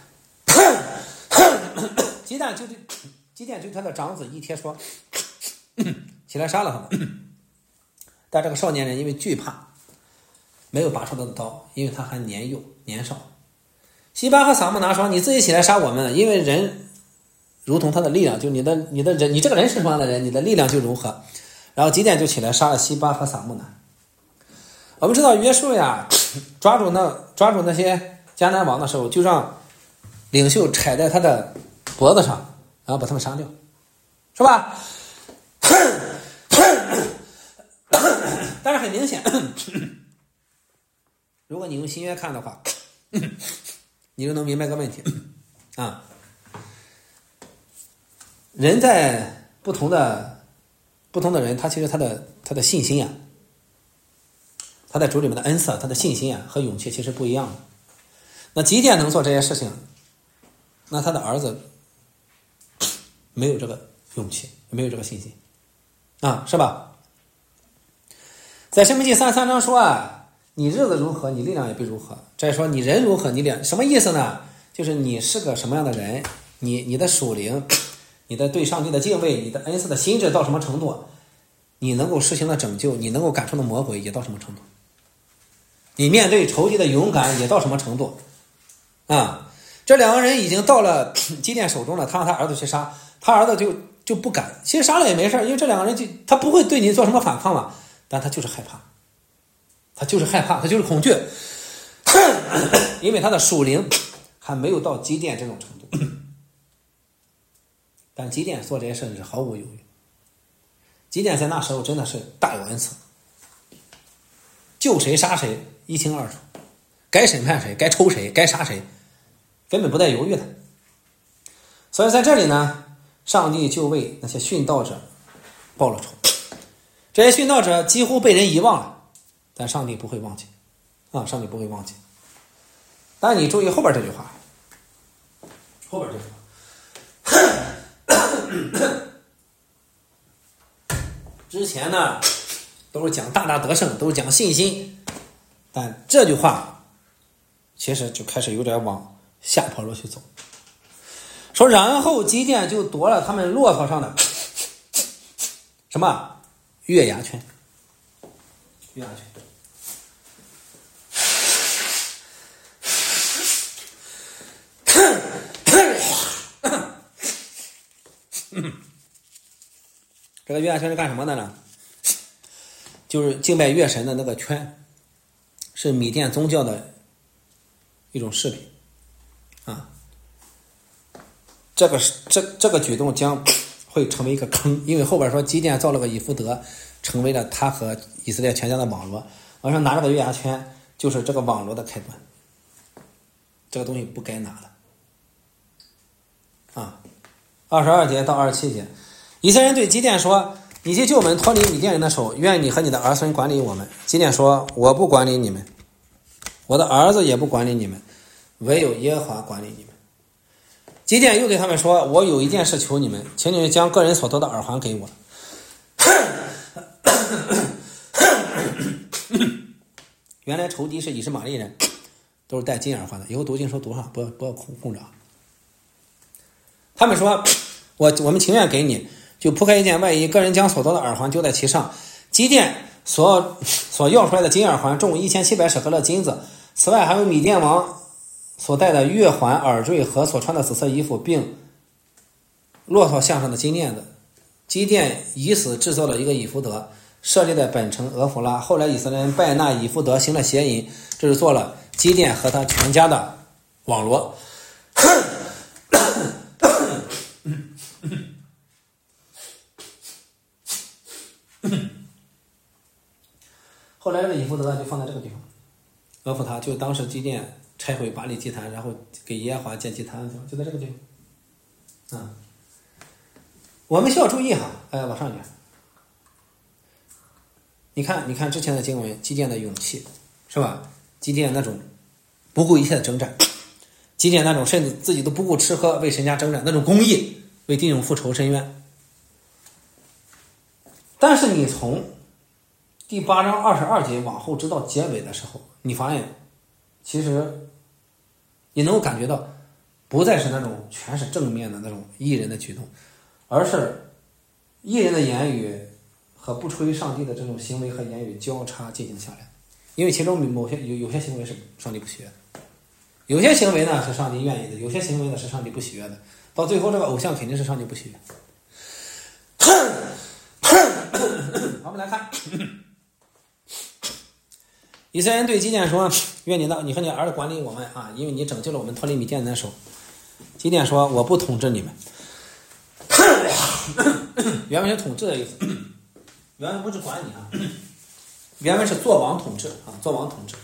基甸就对基甸对他的长子以帖说，起来杀了他们。但这个少年人因为惧怕，没有拔出他的刀，因为他还年幼年少。西巴和撒慕拿说，你自己起来杀我们，因为人如同他的力量，就你的你的人，你这个人是什么样的人，你的力量就如何。然后基甸就起来杀了西巴和撒木南。我们知道约书亚抓住那抓住那些迦南王的时候，就让领袖踩在他的脖子上，然后把他们杀掉，是吧？但是很明显，如果你用新约看的话，你就能明白个问题啊。人在不同的不同的人，他其实他的他的信心啊，他在主里面的恩赐，他的信心啊和勇气其实不一样的。那基甸能做这些事情，那他的儿子没有这个勇气，没有这个信心啊，是吧？在申命记三十三章说啊，你日子如何，你力量也必如何。再说你人如何，你脸什么意思呢？就是你是个什么样的人，你你的属灵，你的对上帝的敬畏，你的恩赐的心智到什么程度，你能够实行的拯救，你能够感受的魔鬼也到什么程度，你面对仇敌的勇敢也到什么程度啊？这两个人已经到了基甸手中了，他让他儿子去杀，他儿子就就不敢。其实杀了也没事，因为这两个人就他不会对你做什么反抗嘛，但他就是害怕，他就是害怕，他就是恐惧，因为他的属灵还没有到基甸这种程度。但基甸做这些事是毫无犹豫。基甸在那时候真的是大有恩赐，救谁杀谁一清二楚，该审判谁，该抽谁，该杀谁，根本不带犹豫的。所以在这里呢，上帝就为那些殉道者报了仇。这些殉道者几乎被人遗忘了，但上帝不会忘记啊，上帝不会忘记。但你注意后边这句话，后边这句话之前呢都是讲大大得胜，都是讲信心，但这句话其实就开始有点往下坡路去走。说然后基甸就夺了他们骆驼上的什么月牙圈，月牙圈。这个月牙圈是干什么的呢？就是敬拜月神的那个圈，是米甸宗教的一种饰品啊。这个这这个举动将会成为一个坑，因为后边说基甸造了个以弗得，成为了他和以色列全家的网罗。往上拿这个月牙圈，就是这个网罗的开端。这个东西不该拿的啊。二十二节到二十七节，以色列人对基甸说：“你去救我们脱离米甸人的手，愿你和你的儿孙管理我们。”基甸说：“我不管理你们，我的儿子也不管理你们，唯有耶和华管理你们。”基甸又对他们说：“我有一件事求你们，请你们将个人所得的耳环给我。”原来仇敌是以实玛利人，都是戴金耳环的。以后读经说读上，不要不要控控着。他们说：“我我们情愿给你，就铺开一件外衣，个人将所得的耳环丢在其上。”基甸所所要出来的金耳环重一千七百舍客勒金子，此外还有米甸王所戴的月环、耳坠和所穿的紫色衣服，并骆驼项上的金链子。基甸以此制作了一个以弗得，设立在本城俄弗拉。后来以色列人拜那以弗得，行了邪淫，这是做了基甸和他全家的网罗。后来这个以弗得就放在这个地方，俄弗他就当时基甸拆毁巴力祭坛，然后给耶和华建祭坛，就在这个地方啊。我们需要注意哈，哎，往上一点。你看，你看之前的经文，基甸的勇气，是吧？基甸那种不顾一切的征战，基甸那种甚至自己都不顾吃喝为神家征战，那种公义，为弟兄复仇伸冤。但是你从第八章二十二节往后直到结尾的时候，你发现其实你能够感觉到不再是那种全是正面的那种义人的举动，而是义人的言语和不出于上帝的这种行为和言语交叉进行下来。因为其中某些有有些行为是上帝不喜悦的， 有些行为呢是上帝愿意的，有些行为呢是上帝不喜悦的，到最后这个偶像肯定是上帝不喜悦。我们来看，以色列人对基甸说：“愿你的你和你儿子管理我们啊，因为你拯救了我们脱离米甸人的手。”基甸说：“我不统治你们。”原文是统治的意思，原文不是管你啊，原文是做王统治啊，做王统治。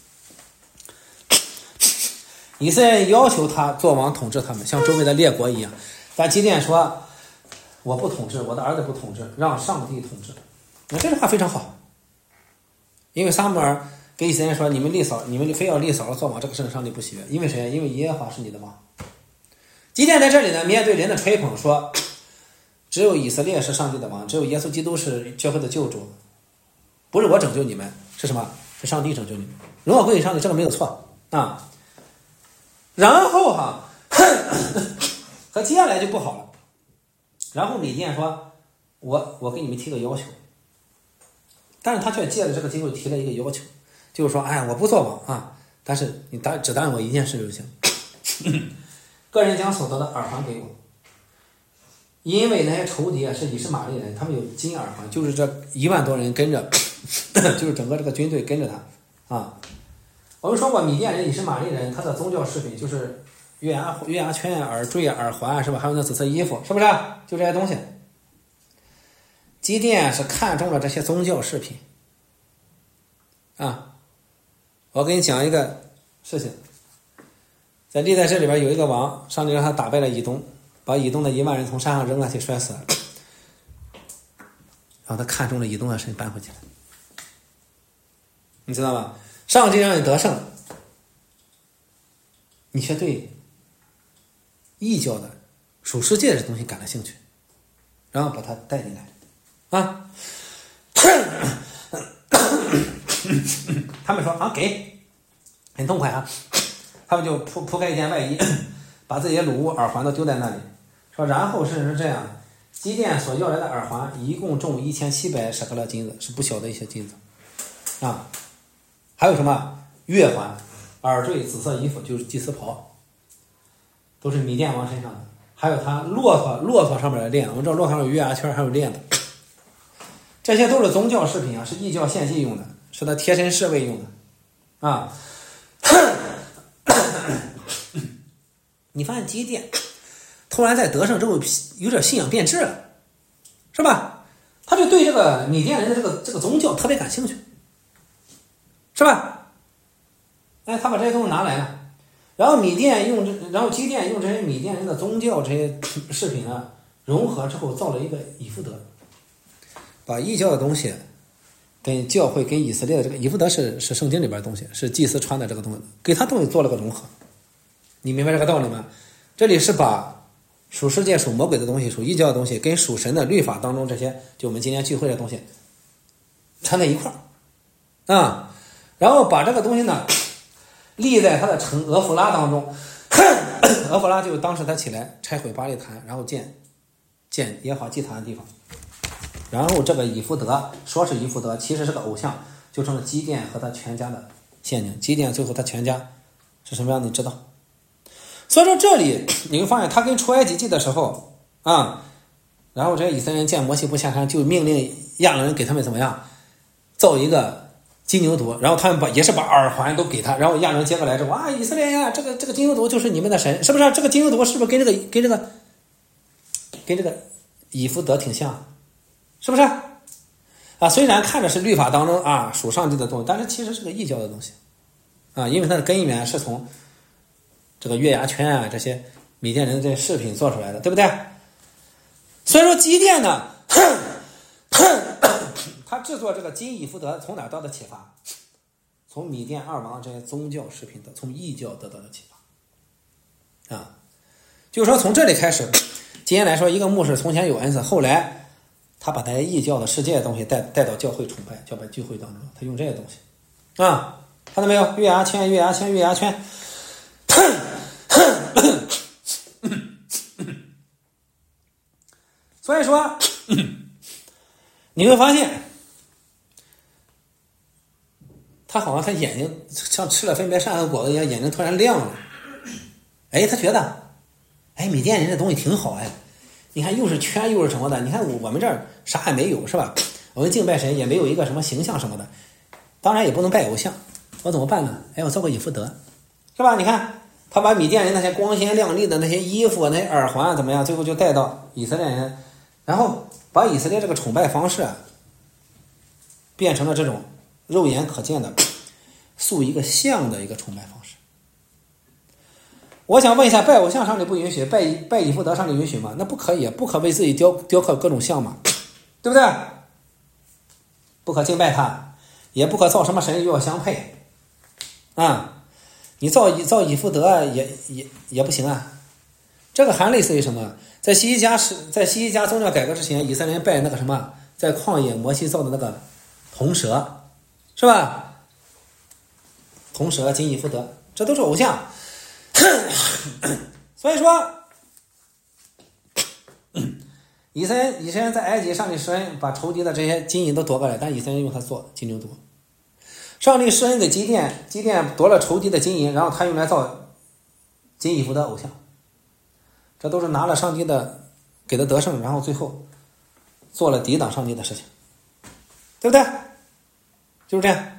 以色列人要求他做王统治他们，像周围的列国一样。但基甸说：“我不统治，我的儿子不统治，让上帝统治。”那这句话非常好，因为撒母耳给以色列人说：“你们立扫，你们非要立扫了做王，这个事上帝不喜悦。因为谁？因为耶和华是你的王。”基甸在这里呢，面对人的吹捧说：“只有以色列是上帝的王，只有耶稣基督是教会的救主，不是我拯救你们，是什么？是上帝拯救你们。荣耀归给上帝，这个没有错啊。”然后哈，和接下来就不好了。然后米甸说：“我我给你们提个要求。”但是他却借着这个机会提了一个要求，就是说：“哎，我不做王啊，但是你答只答应我一件事就行，个人将所得的耳环给我。因为那些仇敌啊是以实玛利人，他们有金耳环，就是这一万多人跟着，就是整个这个军队跟着他啊。我们说过，米甸人、以实玛利人，他的宗教饰品就是月牙、月牙圈、耳坠、耳环，是吧？还有那紫色衣服，是不是？就这些东西。基甸是看中了这些宗教饰品啊。我给你讲一个事情，在历代志里边有一个王，上帝让他打败了以东，把以东的一万人从山上扔下去摔死了，然后他看中了以东的神搬回去了，你知道吗？上帝让你得胜，你却对异教的属世界的东西感了兴趣，然后把它带进来啊。他们说啊，给很痛快啊，他们就铺铺开一件外衣，把自己的掳物耳环都丢在那里，说然后是是这样，基甸所要来的耳环一共重一千七百舍克勒金子，是不小的一些金子啊。还有什么月环、耳坠、紫色衣服，就是祭司袍，都是米甸王身上的。还有他骆驼，骆驼上面的链，我们知道骆驼上有月牙圈，还有链的，这些都是宗教饰品啊，是异教献祭用的，是他贴身侍卫用的啊。你发现基甸突然在得胜之后有点信仰变质了，是吧？他就对这个米甸人的这个这个宗教特别感兴趣，是吧？哎，他把这些东西拿来了，然后米甸用这，然后基甸用这些米甸人的宗教这些饰品呢融合之后，造了一个以弗得，把异教的东西跟教会跟以色列的这个以弗得是是圣经里边的东西，是祭司穿的这个东西，给他东西做了个融合。你明白这个道理吗？这里是把属世界属魔鬼的东西，属异教的东西跟属神的律法当中这些就我们今天聚会的东西掺在一块儿啊，然后把这个东西呢立在他的城俄弗拉当中。俄弗拉就是当时他起来拆毁巴力坛，然后建建耶和华祭坛的地方。然后这个以弗得说是以弗得，其实是个偶像，就成了基甸和他全家的陷阱。基甸最后他全家是什么样的你知道。所以说这里你会发现他跟出埃及记的时候啊，然后这些以色列人见摩西不下山，就命令亚伦给他们怎么样造一个金牛犊，然后他们把也是把耳环都给他，然后亚伦接过来之后啊，以色列呀，这个这个金牛犊就是你们的神，是不是？这个金牛犊是不是跟这个跟这个跟这个以弗得挺像，是不是啊？虽然看着是律法当中啊属上帝的东西，但是其实是个异教的东西啊，因为它的根源是从这个月牙圈啊这些米甸人的这些饰品做出来的，对不对？所以说基甸呢他制作这个金以弗得从哪得到的启发？从米甸二王这些宗教饰品的，从异教得到的启发啊。就是说从这里开始，今天来说一个牧师从前有恩赐，后来他把这些异教的世界的东西带带到教会崇拜教会聚会当中，他用这些东西啊，看到没有？月牙圈月牙圈月牙圈所以说你会发现他好像他眼睛像吃了分别善恶果子一样，眼睛突然亮了。哎，他觉得，哎，米甸人这东西挺好哎，你看又是圈又是什么的，你看我我们这儿啥也没有是吧？我们敬拜神也没有一个什么形象什么的，当然也不能拜偶像，我怎么办呢？哎，我造个以弗得，是吧？你看他把米甸人那些光鲜亮丽的那些衣服、那些耳环怎么样，最后就带到以色列人，然后把以色列这个崇拜方式啊，变成了这种肉眼可见的塑一个像的一个崇拜方式。我想问一下，拜偶像上帝不允许，拜拜以弗得上帝允许吗？那不可以，不可为自己雕雕刻各种像嘛，对不对？不可敬拜他，也不可造什么神与我相配啊！你造造以弗得也也也不行啊。这个还类似于什么？在西西家是在西西家宗教改革之前，以色列人拜那个什么，在旷野摩西造的那个铜蛇，是吧？铜蛇、金以弗得，这都是偶像。所以说，以色列以色列人在埃及，上帝施恩把仇敌的这些金银都夺过来，但以色列人用它做金牛犊。上帝施恩给基甸，基甸夺了仇敌的金银，然后他用来造金以弗得偶像。这都是拿了上帝的给的得胜，然后最后做了抵挡上帝的事情，对不对？就是这样。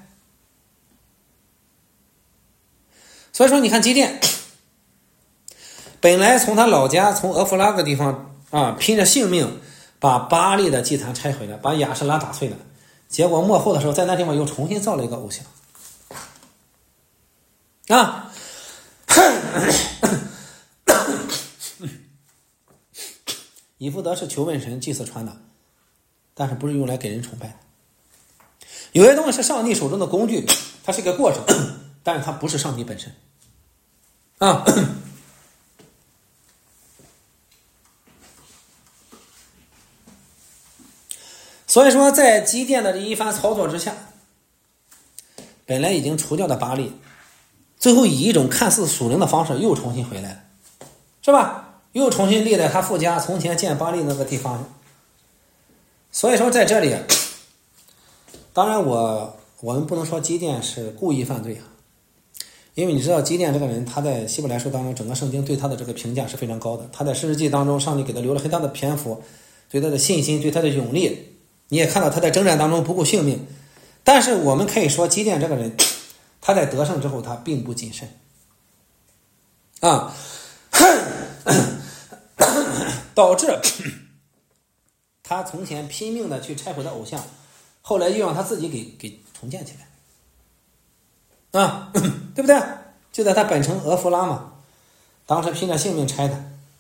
所以说你看基甸本来从他老家从俄弗拉个地方啊拼着性命把巴力的祭坛拆毁了，把亚舍拉打碎了，结果末后的时候在那地方又重新造了一个偶像啊。以弗得是求问神祭祀穿的，但是不是用来给人崇拜的。有些东西是上帝手中的工具，它是一个过程，但是它不是上帝本身啊。所以说在基甸的一番操作之下，本来已经除掉的巴力，最后以一种看似属灵的方式又重新回来了，是吧？又重新立在他父家从前建巴力那个地方。所以说在这里，当然我我们不能说基甸是故意犯罪啊，因为你知道基甸这个人，他在希伯来书当中整个圣经对他的这个评价是非常高的。他在士师记当中，上帝给他留了很大的篇幅，对他的信心，对他的勇力，你也看到他在征战当中不顾性命。但是我们可以说基甸这个人，他在得胜之后他并不谨慎啊，导致他从前拼命的去拆毁的偶像，后来又让他自己给给重建起来啊，对不对？就在他本城俄弗拉嘛，当时拼着性命拆的。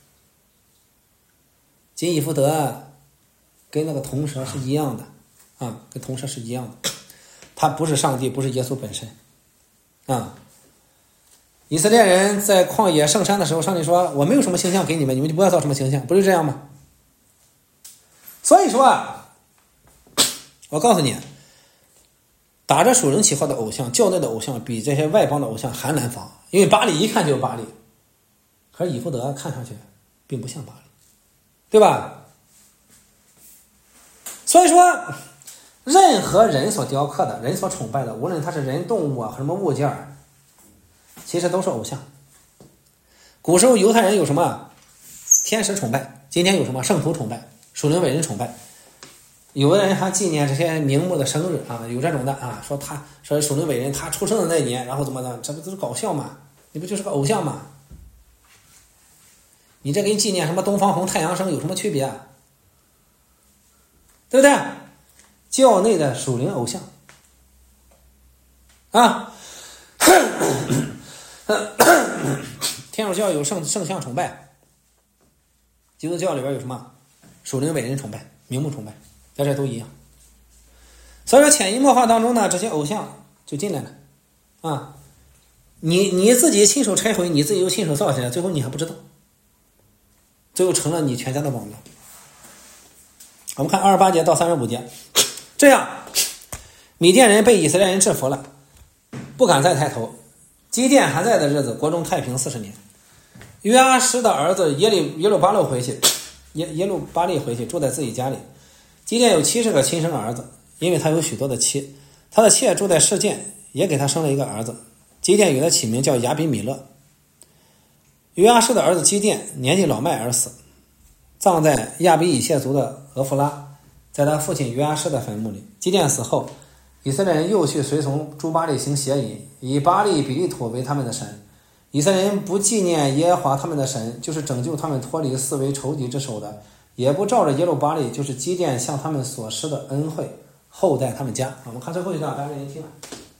金以弗得跟那个铜蛇是一样的啊，跟铜蛇是一样的，他不是上帝，不是耶稣本身啊。以色列人在旷野圣山的时候，上帝说我没有什么形象给你们，你们就不要造什么形象，不是这样吗？所以说啊，我告诉你，打着属人旗号的偶像，教内的偶像比这些外邦的偶像还难防，因为巴力一看就是巴力，可是以弗得看上去并不像巴力，对吧？所以说任何人所雕刻的，人所崇拜的，无论他是人动物啊什么物件，其实都是偶像。古时候犹太人有什么天使崇拜，今天有什么圣徒崇拜，属灵伟人崇拜，有的人还纪念这些名目的生日啊，有这种的啊，说他说属灵伟人他出生的那一年，然后怎么的，这不都是搞笑吗？你不就是个偶像吗？你这跟纪念什么东方红太阳升有什么区别啊？对不对？教内的属灵偶像啊，天主教有圣圣像崇拜，基督教里边有什么属灵伟人崇拜、名目崇拜，在这都一样。所以说潜移默化当中呢，这些偶像就进来了啊。你你自己亲手拆毁，你自己又亲手造起来，最后你还不知道，最后成了你全家的网络。我们看二十八节到三十五节，这样米甸人被以色列人制服了，不敢再抬头。基甸还在的日子，国中太平四十年。约阿施的儿子耶利耶路巴勒回去，耶耶路巴利回去，住在自己家里。基甸有七十个亲生儿子，因为他有许多的妻，他的妾住在示剑， 也给他生了一个儿子，基甸给他起名叫亚比米勒。约阿施的儿子基甸年纪老迈而死，葬在亚比以谢族的俄弗拉，在他父亲约阿施的坟墓里。基甸死后，以色列人又去随从诸巴力行邪淫，以巴力比利土为他们的神。以色列人不纪念耶和华他们的神，就是拯救他们脱离四围仇敌之手的，也不照着耶路巴力，就是基甸向他们所施的恩惠厚待他们家。我们看最后一段，大家愿意听了。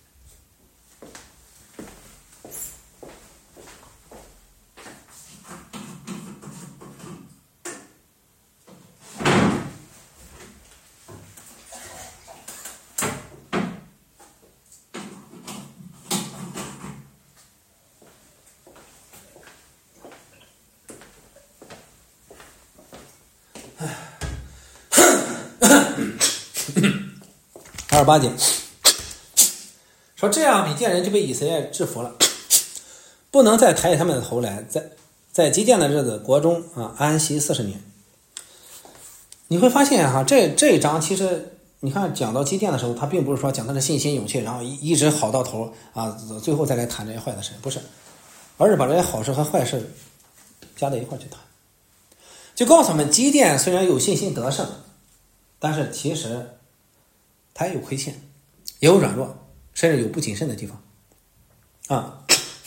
二十八节说，这样米甸人就被以色列制服了，不能再抬起他们的头来，在在基甸的日子，国中啊安息四十年。你会发现哈、啊，这这一章其实你看讲到基甸的时候，他并不是说讲他的信心勇气，然后一一直好到头啊，最后再来谈这些坏的事，不是，而是把这些好事和坏事加在一块去谈，就告诉我们，基甸虽然有信心得胜，但是其实他也有亏欠，也有软弱，甚至有不谨慎的地方啊。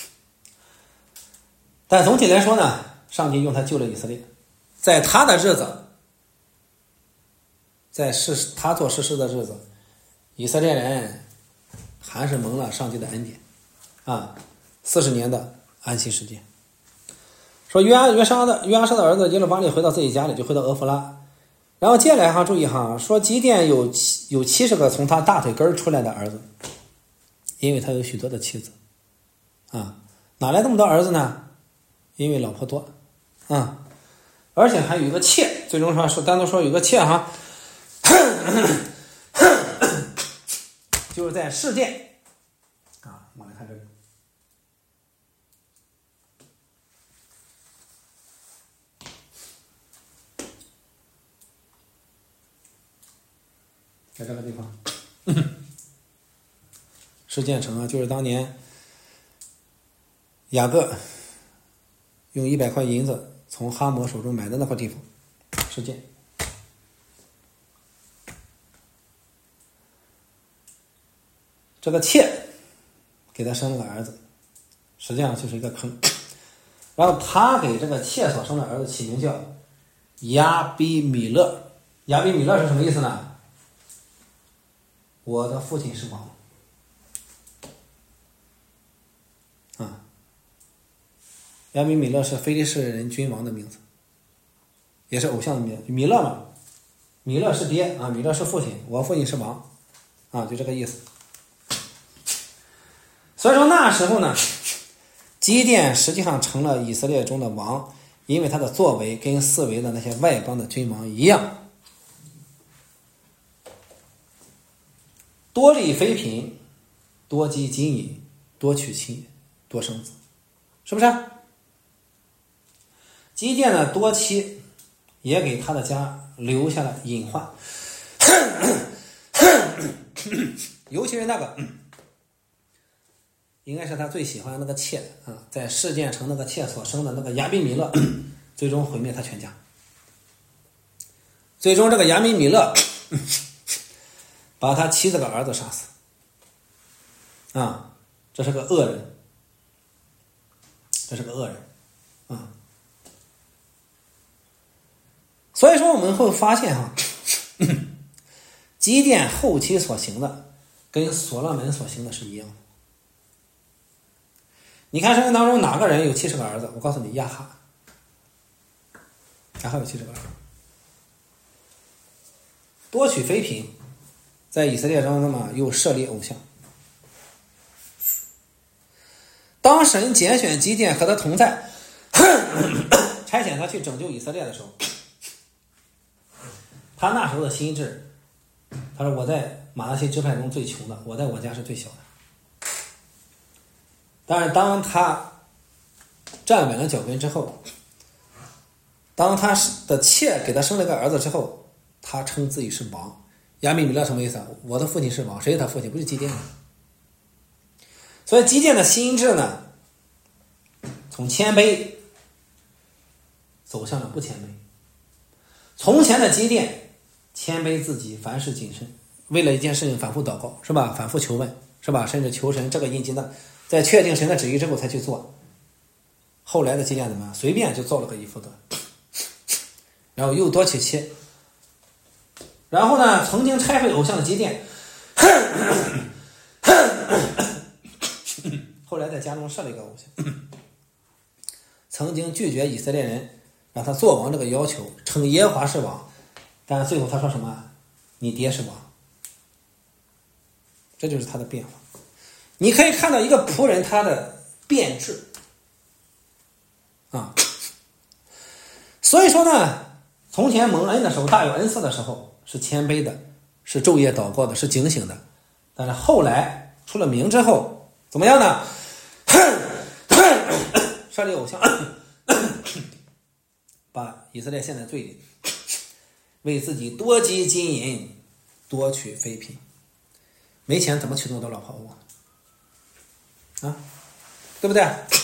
但总体来说呢，上帝用他救了以色列，在他的日子，在世他做实施的日子，以色列人还是蒙了上帝的恩典啊，四十年的安息时间。说约阿约沙的约阿沙的儿子耶路巴力回到自己家里，就回到俄弗拉。然后接下来哈，注意哈，说基甸有有七十个从他大腿根出来的儿子，因为他有许多的妻子，啊，哪来这么多儿子呢？因为老婆多，啊，而且还有一个妾，最终说是单独说有个妾哈，就是在事件，啊，我们来看这个。在这个地方，事件城啊，就是当年雅各用一百块银子从哈摩手中买的那块地方，事件。这个妾给他生了个儿子，实际上就是一个坑。然后他给这个妾所生的儿子起名叫亚比米勒。亚比米勒是什么意思呢？我的父亲是王，啊，亚比米勒是非利士人君王的名字，也是偶像的名字。米勒嘛，米勒是爹啊，米勒是父亲，我父亲是王，啊，就这个意思。所以说那时候呢，基甸实际上成了以色列中的王，因为他的作为跟四围的那些外邦的君王一样。多利妃嫔，多积金银，多娶妻，多生子，是不是？基甸的多妻也给他的家留下了隐患，尤其是那个应该是他最喜欢的那个妾啊，在事件城那个妾所生的那个亚比米勒，最终毁灭他全家。最终这个亚比米勒把他七十个儿子杀死，啊，这是个恶人，这是个恶人，啊，所以说我们会发现哈，基甸后期所行的跟所罗门所行的是一样的。你看圣经当中哪个人有七十个儿子？我告诉你，亚哈，亚哈有七十个儿子，多娶妃嫔。在以色列中，那么又设立偶像。当神拣选基甸和他同在，差遣他去拯救以色列的时候，他那时候的心智，他说：“我在马拿西支派中最穷的，我在我家是最小的。”但是当他站稳了脚跟之后，当他的妾给他生了个儿子之后，他称自己是王。亚比米勒什么意思啊？我的父亲是王，谁是他父亲？不是基甸吗？ 所以基甸的心智呢，从谦卑走向了不谦卑。从前的基甸谦卑自己，凡事谨慎，为了一件事情反复祷告，是吧？反复求问，是吧？甚至求神这个印记呢，在确定神的旨意之后才去做。后来的基甸怎么样？随便就造了个以弗得，然后又多娶妻，然后呢，曾经拆毁偶像的基甸后来在家中设了一个偶像，曾经拒绝以色列人让他做王这个要求，称耶和华是王，但最后他说什么？你爹是王。这就是他的变化。你可以看到一个仆人他的变质啊。所以说呢，从前蒙恩的时候，大有恩赐的时候，是谦卑的，是昼夜祷告的，是警醒的。但是后来出了名之后，怎么样呢？设立偶像，把以色列陷在罪里，为自己多积金银，多娶妃嫔。没钱怎么娶那么多老婆啊？对不对？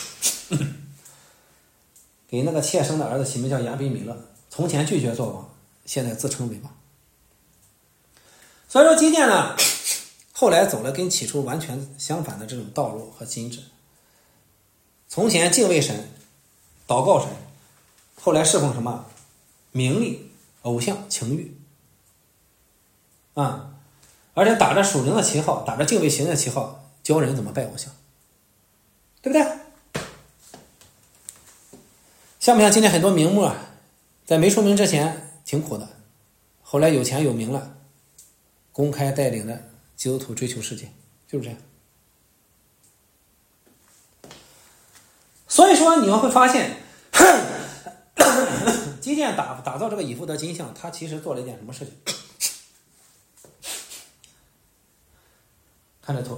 给那个妾生的儿子起名叫亚比米勒，从前拒绝做王，现在自称为王。所以说基甸呢，后来走了跟起初完全相反的这种道路和心智。从前敬畏神，祷告神，后来侍奉什么？名利、偶像、情欲啊！而且打着属灵的旗号，打着敬畏神的旗号，教人怎么拜偶像，对不对？像不像今天很多名目啊，在没出名之前挺苦的，后来有钱有名了，公开带领的基督徒追求世界，就是这样。所以说你们会发现基甸打打造这个以弗得金像，他其实做了一件什么事情？看这图，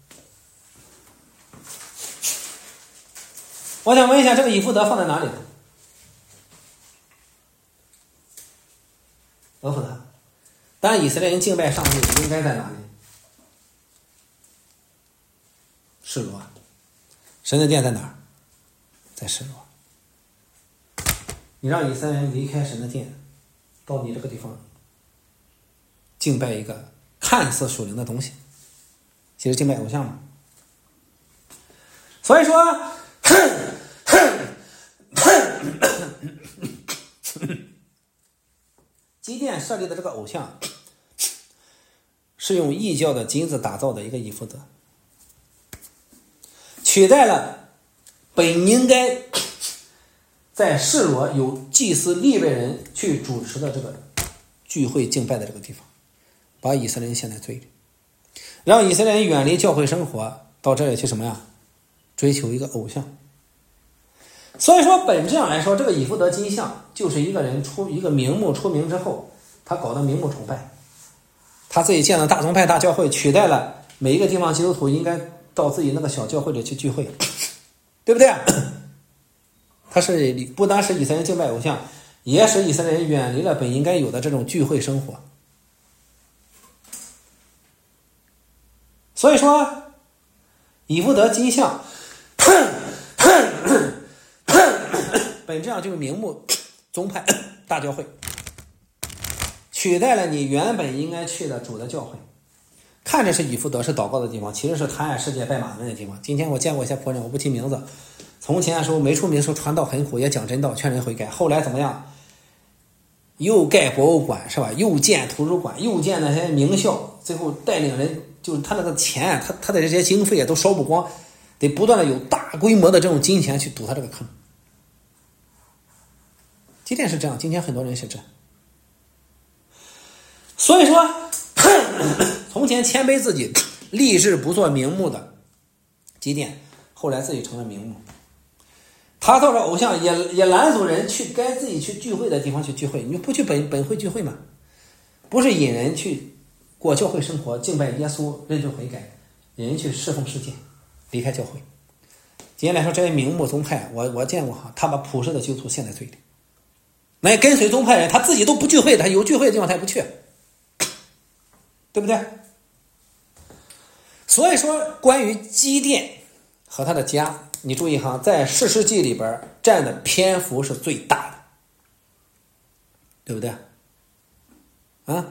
我想问一下，这个以弗得放在哪里？俄弗他。当然以色列人敬拜上帝应该在哪里？示罗。神的殿在哪儿？在示罗。你让以色列人离开神的殿，到你这个地方敬拜一个看似属灵的东西，其实敬拜偶像嘛。所以说基甸设立的这个偶像是用异教的金子打造的一个以弗得，取代了本应该在示罗有祭司利未人去主持的这个聚会敬拜的这个地方，把以色列人陷在罪里，让以色列人远离教会生活，到这里去什么呀？追求一个偶像。所以说本质上来说，这个以弗得金像就是一个人出一个名目出名之后，他搞的名目崇拜，他自己建了大宗派大教会，取代了每一个地方基督徒应该到自己那个小教会里去聚会，对不对？他是不单使以色列人敬拜偶像，也使以色列人远离了本应该有的这种聚会生活。所以说以弗得金像本质上就是名目宗派大教会，取代了你原本应该去的主的教会。看着是以弗得是祷告的地方，其实是贪爱世界拜马门的地方。今天我见过一些仆人，我不提名字，从前的时候没出名的时候传道很苦，也讲真道劝人悔改，后来怎么样？又盖博物馆是吧？又建图书馆，又建那些名校，最后带领人，就是他那个钱，他他的这些经费也都烧不光，得不断的有大规模的这种金钱去堵他这个坑。今天是这样，今天很多人是这样。所以说从前谦卑自己，立志不做名目的基甸，后来自己成了名目。他造着偶像，也也拦阻人去该自己去聚会的地方去聚会。你不去本本会聚会吗？不是引人去过教会生活，敬拜耶稣，认罪悔改，引人去侍奉世界，离开教会。今天来说，这些名目宗派，我我见过哈，他把普世的基督徒陷在罪里。那跟随宗派人，他自己都不聚会，他有聚会的地方他也不去，对不对？ 所以说关于基甸和他的家，你注意哈，在士师记里边占的篇幅是最大的，对不对啊？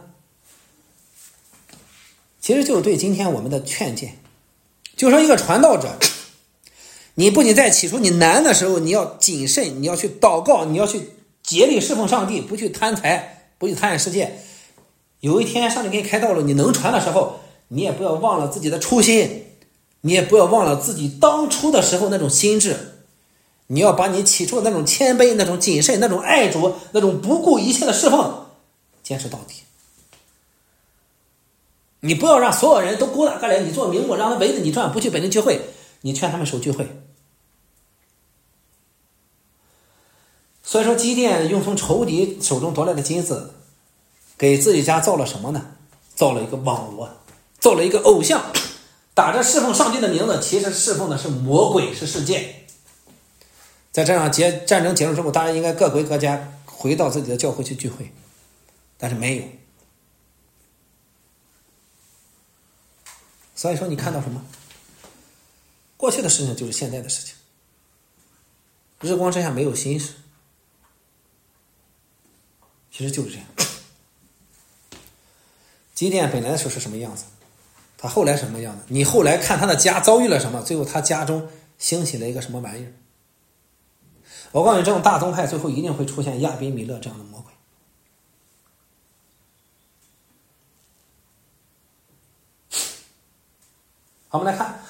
其实就是对今天我们的劝诫，就说一个传道者，你不仅在起初你难的时候你要谨慎，你要去祷告，你要去竭力侍奉上帝，不去贪财，不去贪爱世界。有一天上帝给你开道路，你能传的时候，你也不要忘了自己的初心，你也不要忘了自己当初的时候那种心智，你要把你起初的那种谦卑，那种谨慎，那种爱主，那种不顾一切的侍奉坚持到底。你不要让所有人都勾搭过来，你做名目让他围着你转，不去本地聚会，你劝他们守聚会。所以说基甸用从仇敌手中夺来的金子，给自己家造了什么呢？造了一个网罗，造了一个偶像，打着侍奉上帝的名字，其实侍奉的是魔鬼，是世界。在这场结战争结束之后，大家应该各归各家，回到自己的教会去聚会，但是没有。所以说你看到什么？过去的事情就是现在的事情，日光之下没有新事，其实就是这样。基甸本来的时候是什么样子，他后来什么样子，你后来看他的家遭遇了什么，最后他家中兴起了一个什么玩意儿。我告诉你，这种大宗派最后一定会出现亚宾米勒这样的魔鬼。好，我们来看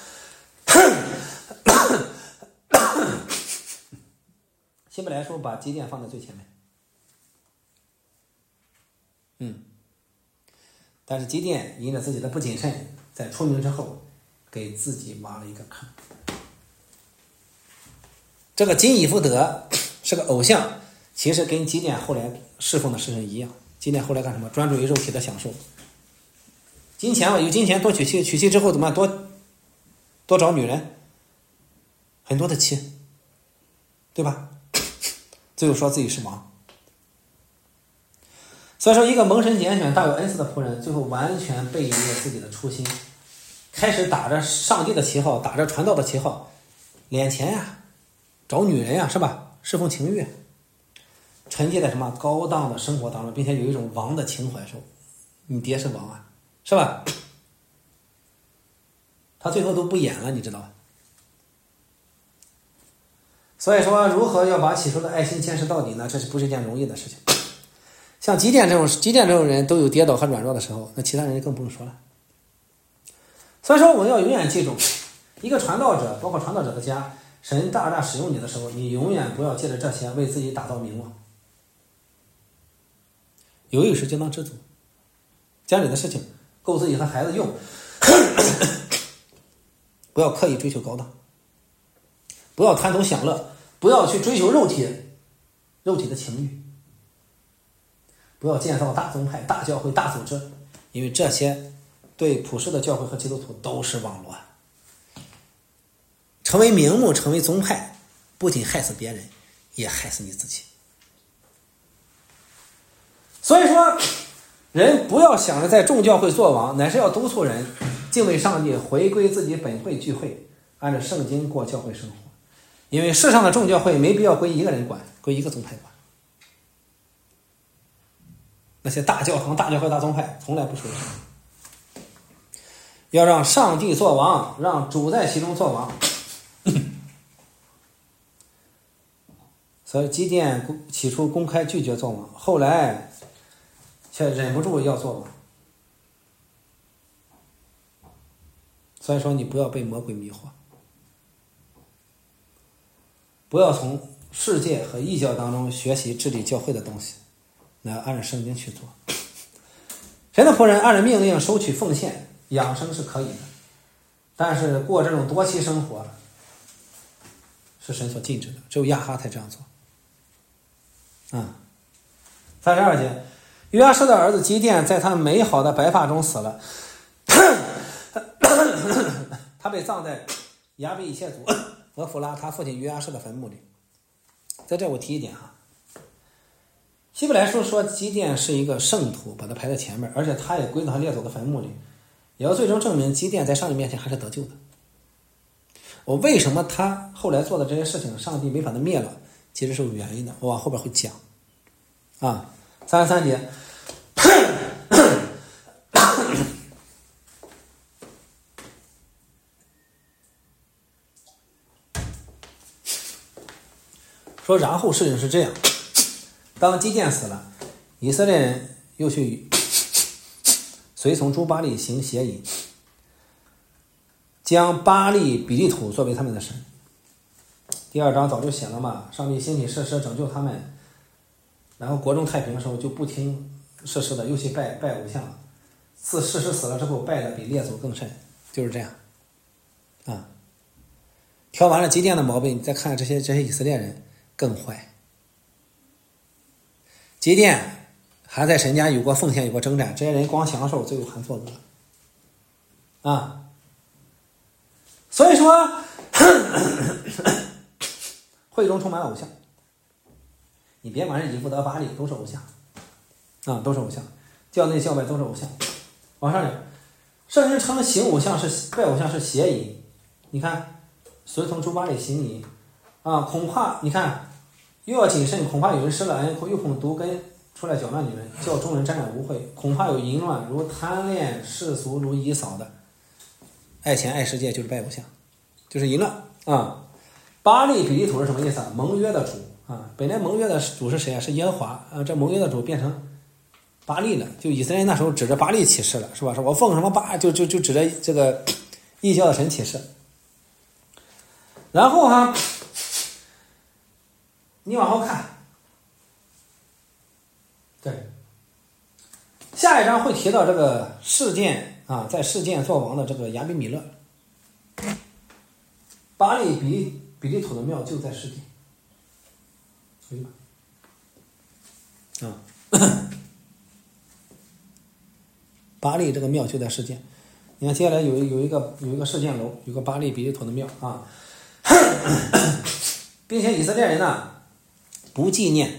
希伯来书把基甸放在最前面，嗯，但是基甸因着自己的不谨慎，在出名之后给自己挖了一个坑。这个金以弗德是个偶像，其实跟基甸后来侍奉的事情一样。基甸后来干什么？专注于肉体的享受，金钱嘛，有金钱多娶妻，娶妻之后怎么多多找女人，很多的妻，对吧？最后说自己是王。所以说一个蒙神拣选大有恩赐的仆人，最后完全背离了自己的初心，开始打着上帝的旗号，打着传道的旗号，敛钱呀，找女人呀，是吧？侍奉情欲，沉浸在什么高档的生活当中，并且有一种王的情怀，说你爹是王啊，是吧？他最后都不演了，你知道吧？所以说如何要把起初的爱心坚持到底呢？这是不是一件容易的事情？像基甸这种基甸这种人都有跌倒和软弱的时候，那其他人更不用说了。所以说我们要永远记住，一个传道者，包括传道者的家，神大大使用你的时候，你永远不要借着这些为自己打造名望，有一时就当知足，家里的事情够自己和孩子用，不要刻意追求高档，不要贪图享乐，不要去追求肉体肉体的情欲，不要建造大宗派、大教会、大组织，因为这些对普世的教会和基督徒都是网络。成为名目，成为宗派，不仅害死别人，也害死你自己。所以说人不要想着在众教会做王，乃是要督促人敬畏上帝，回归自己本会聚会，按照圣经过教会生活。因为世上的众教会没必要归一个人管，归一个宗派管。那些大教堂、大教会、大宗派从来不属于神，要让上帝做王，让主在其中做王。所以基甸起初公开拒绝做王，后来却忍不住要做王。所以说你不要被魔鬼迷惑，不要从世界和异教当中学习治理教会的东西，那按照圣经去做。神的仆人按照命令收取奉献养生是可以的，但是过这种多妻生活是神所禁止的，只有亚哈才这样做。嗯，三十二节，约阿施的儿子基甸在他美好的白发中死了，他被葬在亚比以谢族俄弗拉他父亲约阿施的坟墓里。在这我提一点哈，希伯来书说基甸是一个圣徒，把他排在前面，而且他也归到他列祖的坟墓里， 也要最终证明基甸在上帝面前还是得救的。我为什么他后来做的这些事情，上帝没把他灭了，其实是有原因的，我往后边会讲。啊，三十三节，说然后事情是这样，当基甸死了，以色列人又去随从诸巴力行邪淫，将巴力比利土作为他们的神。第二章早就写了嘛，上帝兴起士师拯救他们，然后国中太平的时候就不听士师的，又去拜拜偶像，自士师死了之后拜的比列祖更甚，就是这样啊。挑完了基甸的毛病，你再看这些这些以色列人更坏。基甸还在神家有过奉献，有过征战，这些人光享受，最后还作恶啊。所以说会中充满偶像，你别管是以弗得、巴力都是偶像啊，都是偶像，教内教外都是偶像。往上讲，圣经称行偶像是拜偶像是邪淫，你看随从诸巴力行淫啊，恐怕你看又要谨慎，恐怕有人失了恩，又捧毒根出来搅乱你们，叫众人沾染污秽，恐怕有淫乱，如贪恋世俗，如以扫的，爱钱爱世界，就是拜偶像，就是淫乱啊。巴力比利土是什么意思啊？盟约的主啊，本来盟约的主是谁啊？是耶和华啊，这盟约的主变成巴力了，就以色列人那时候指着巴力起誓了，是吧？说我奉什么巴，就就就指着这个异教的神起誓。然后哈、啊，你往后看，对，下一章会提到这个事件啊，在事件做王的这个亚比米勒，巴力比比利土的庙就在事件，可以吧？啊，巴力这个庙就在事件。你看接下来有有一个有一个事件楼，有个巴力比利土的庙啊，并且以色列人呢不纪念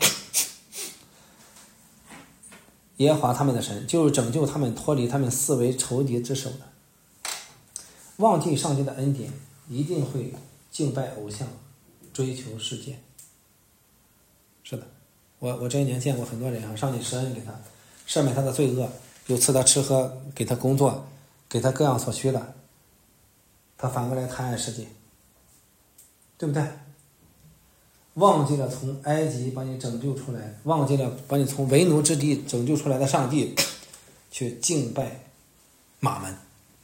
耶和华他们的神，就是拯救他们脱离他们四围仇敌之手的，忘记上帝的恩典，一定会敬拜偶像，追求世界。是的，我我这些年见过很多人啊，上帝施恩给他，赦免他的罪恶，又赐他吃喝，给他工作，给他各样所需的，他反过来贪爱世界，对不对？忘记了从埃及把你拯救出来，忘记了把你从为奴之地拯救出来的上帝，去敬拜马门。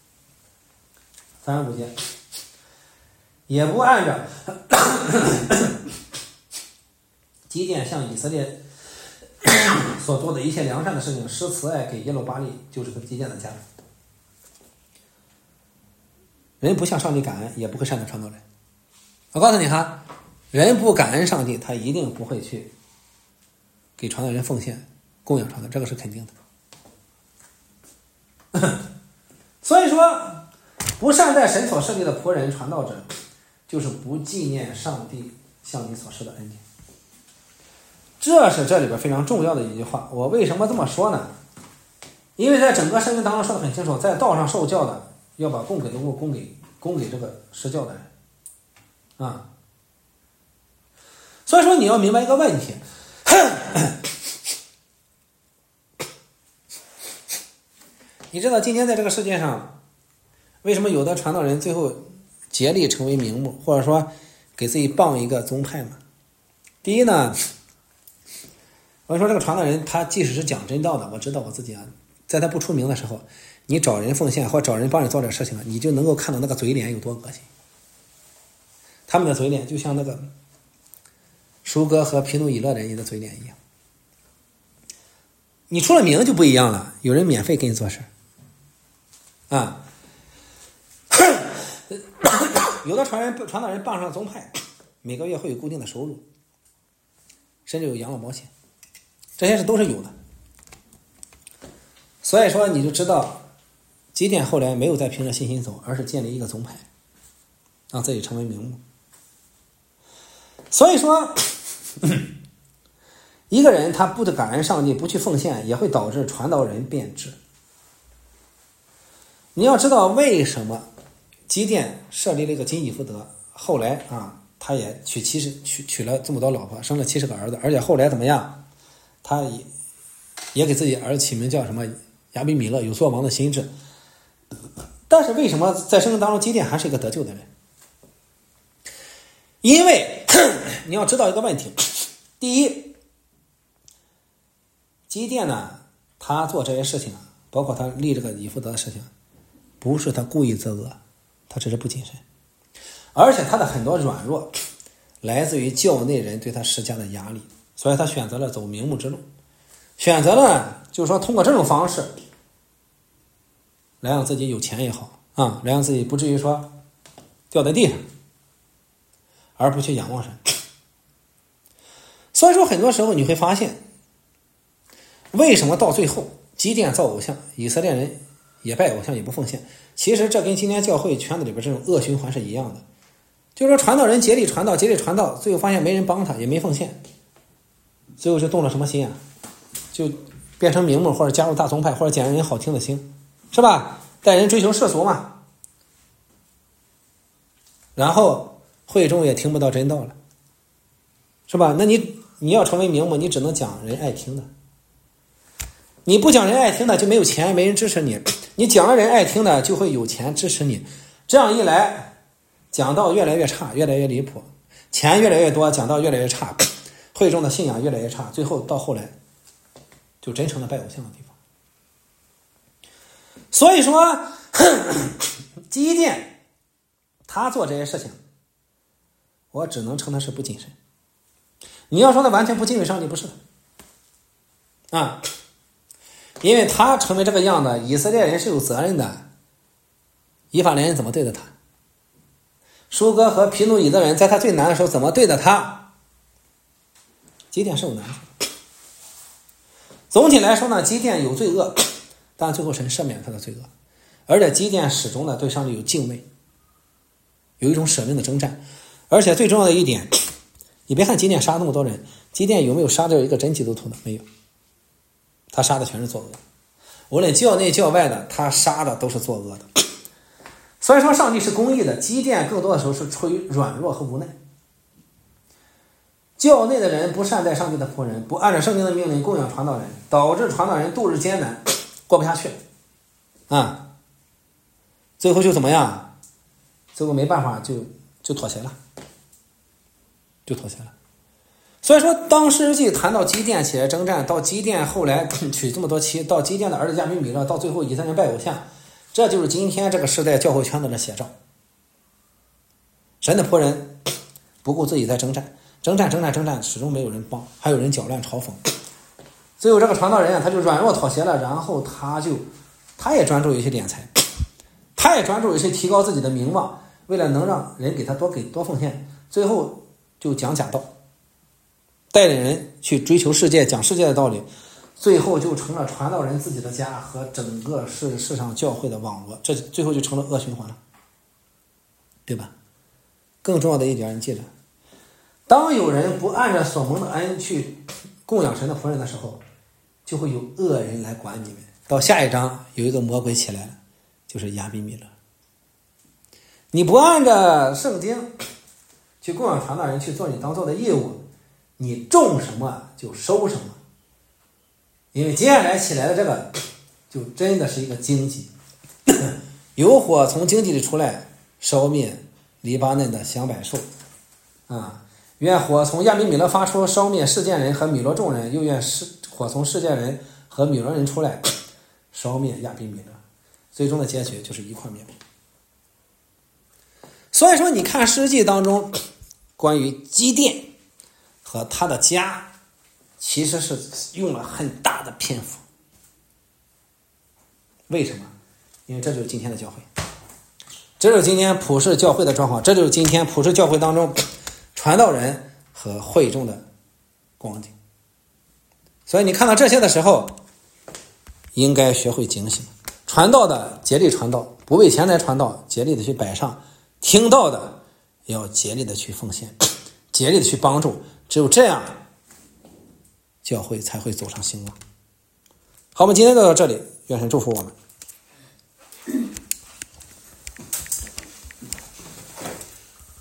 三十五节，也不按照基甸向以色列所做的一切良善的事情施慈爱给耶路巴力，就是个基甸的家人。人不向上帝感恩，也不会善待传道人。我告诉你哈，人不感恩上帝，他一定不会去给传道人奉献供养传道，这个是肯定的。所以说不善待神所设立的仆人传道者，就是不纪念上帝向你所施的恩典。这是这里边非常重要的一句话。我为什么这么说呢？因为在整个圣经当中说的很清楚，在道上受教的要把供给的物供给供给这个施教的人啊。所以说你要明白一个问题，你知道今天在这个世界上，为什么有的传道人最后竭力成为名目，或者说给自己傍一个宗派嘛？第一呢，我说这个传道人他即使是讲真道的，我知道我自己啊，在他不出名的时候，你找人奉献或找人帮你做点事情，你就能够看到那个嘴脸有多恶心。他们的嘴脸就像那个舒哥和皮努伊勒人的嘴脸一样。你出了名就不一样了，有人免费给你做事啊。有的传人传道人傍上宗派，每个月会有固定的收入，甚至有养老保险，这些事都是有的。所以说你就知道基甸后来没有再凭着信心走，而是建立一个宗派，让自己成为名目。所以说一个人他不感恩上帝，不去奉献，也会导致传道人变质。 你要知道为什么基甸设立了一个金以弗得，后来啊，他也娶七十娶娶了这么多老婆，生了七十个儿子，而且后来怎么样？他也也给自己儿子起名叫什么亚比米勒，有做王的心志。但是为什么在圣经当中基甸还是一个得救的人？因为你要知道一个问题，第一，基甸呢，他做这些事情，包括他立这个以弗得的事情，不是他故意作恶，他只是不谨慎，而且他的很多软弱来自于教内人对他施加的压力，所以他选择了走名目之路，选择了就是说通过这种方式来让自己有钱也好啊，来让自己不至于说掉在地上，而不去仰望神。所以说很多时候你会发现，为什么到最后基甸造偶像，以色列人也拜偶像也不奉献，其实这跟今天教会圈子里边这种恶循环是一样的，就是说传道人竭力传道竭力传道，最后发现没人帮他也没奉献，最后就动了什么心啊，就变成名目，或者加入大宗派，或者捡人好听的心，是吧？带人追求世俗嘛，然后会中也听不到真道了，是吧？那你你要成为名目，你只能讲人爱听的，你不讲人爱听的就没有钱，没人支持你，你讲了人爱听的就会有钱支持你，这样一来讲道越来越差，越来越离谱，钱越来越多，讲道越来越差，会中的信仰越来越差，最后到后来就真成了拜偶像的地方。所以说基甸他做这些事情，我只能称他是不谨慎。你要说他完全不敬畏上帝，不是的啊，因为他成为这个样的，以色列人是有责任的。以法莲人怎么对待他？舒哥和皮努以的人在他最难的时候怎么对待他？基甸是有难处。总体来说呢，基甸有罪恶，但最后神赦免他的罪恶，而且基甸始终呢对上帝有敬畏，有一种舍命的征战。而且最重要的一点，你别看基甸杀那么多人，基甸有没有杀掉一个真基督徒呢？没有，他杀的全是作恶，无论教内教外的，他杀的都是作恶的。所以说上帝是公义的，基甸更多的时候是出于软弱和无奈。教内的人不善待上帝的仆人，不按照圣经的命令供养传道人，导致传道人度日艰难，过不下去啊，最后就怎么样？最后没办法就就妥协了，就妥协了。所以说当士师记谈到基甸起来征战，到基甸后来娶这么多妻，到基甸的儿子亚比米勒，到最后以色列人拜偶像，这就是今天这个时代教会圈子的写照。神的仆人不顾自己在征战，征战征战征战，始终没有人帮，还有人搅乱嘲讽。最后这个传道人啊，他就软弱妥协了，然后他就他也专注于去敛财，他也专注于去提高自己的名望，为了能让人给他多给多奉献，最后就讲假道，带领人去追求世界，讲世界的道理，最后就成了传道人自己的家和整个世世上教会的网络，这最后就成了恶循环了，对吧？更重要的一点，你记着，当有人不按照所蒙的恩去供养神的仆人的时候，就会有恶人来管你们。到下一章有一个魔鬼起来了，就是亚比米勒。你不按照圣经去供养传道人，去做你当做的业务，你种什么就收什么。因为接下来起来的这个就真的是一个荆棘，有火从荆棘里出来，烧灭黎巴嫩的香柏树啊！愿火从亚比米勒发出，烧灭示剑人和米罗众人；又愿火从示剑人和米罗人出来，烧灭亚比米勒。最终的结局就是一块灭亡。所以说，你看诗记当中关于基甸和他的家，其实是用了很大的篇幅。为什么？因为这就是今天的教会，这就是今天普世教会的状况，这就是今天普世教会当中传道人和会众的光景。所以你看到这些的时候，应该学会警醒。传道的竭力传道，不为钱财传道，竭力的去摆上；听到的也要竭力的去奉献，竭力的去帮助。只有这样，教会才会走上兴旺。好，我们今天就到这里，愿神祝福我们。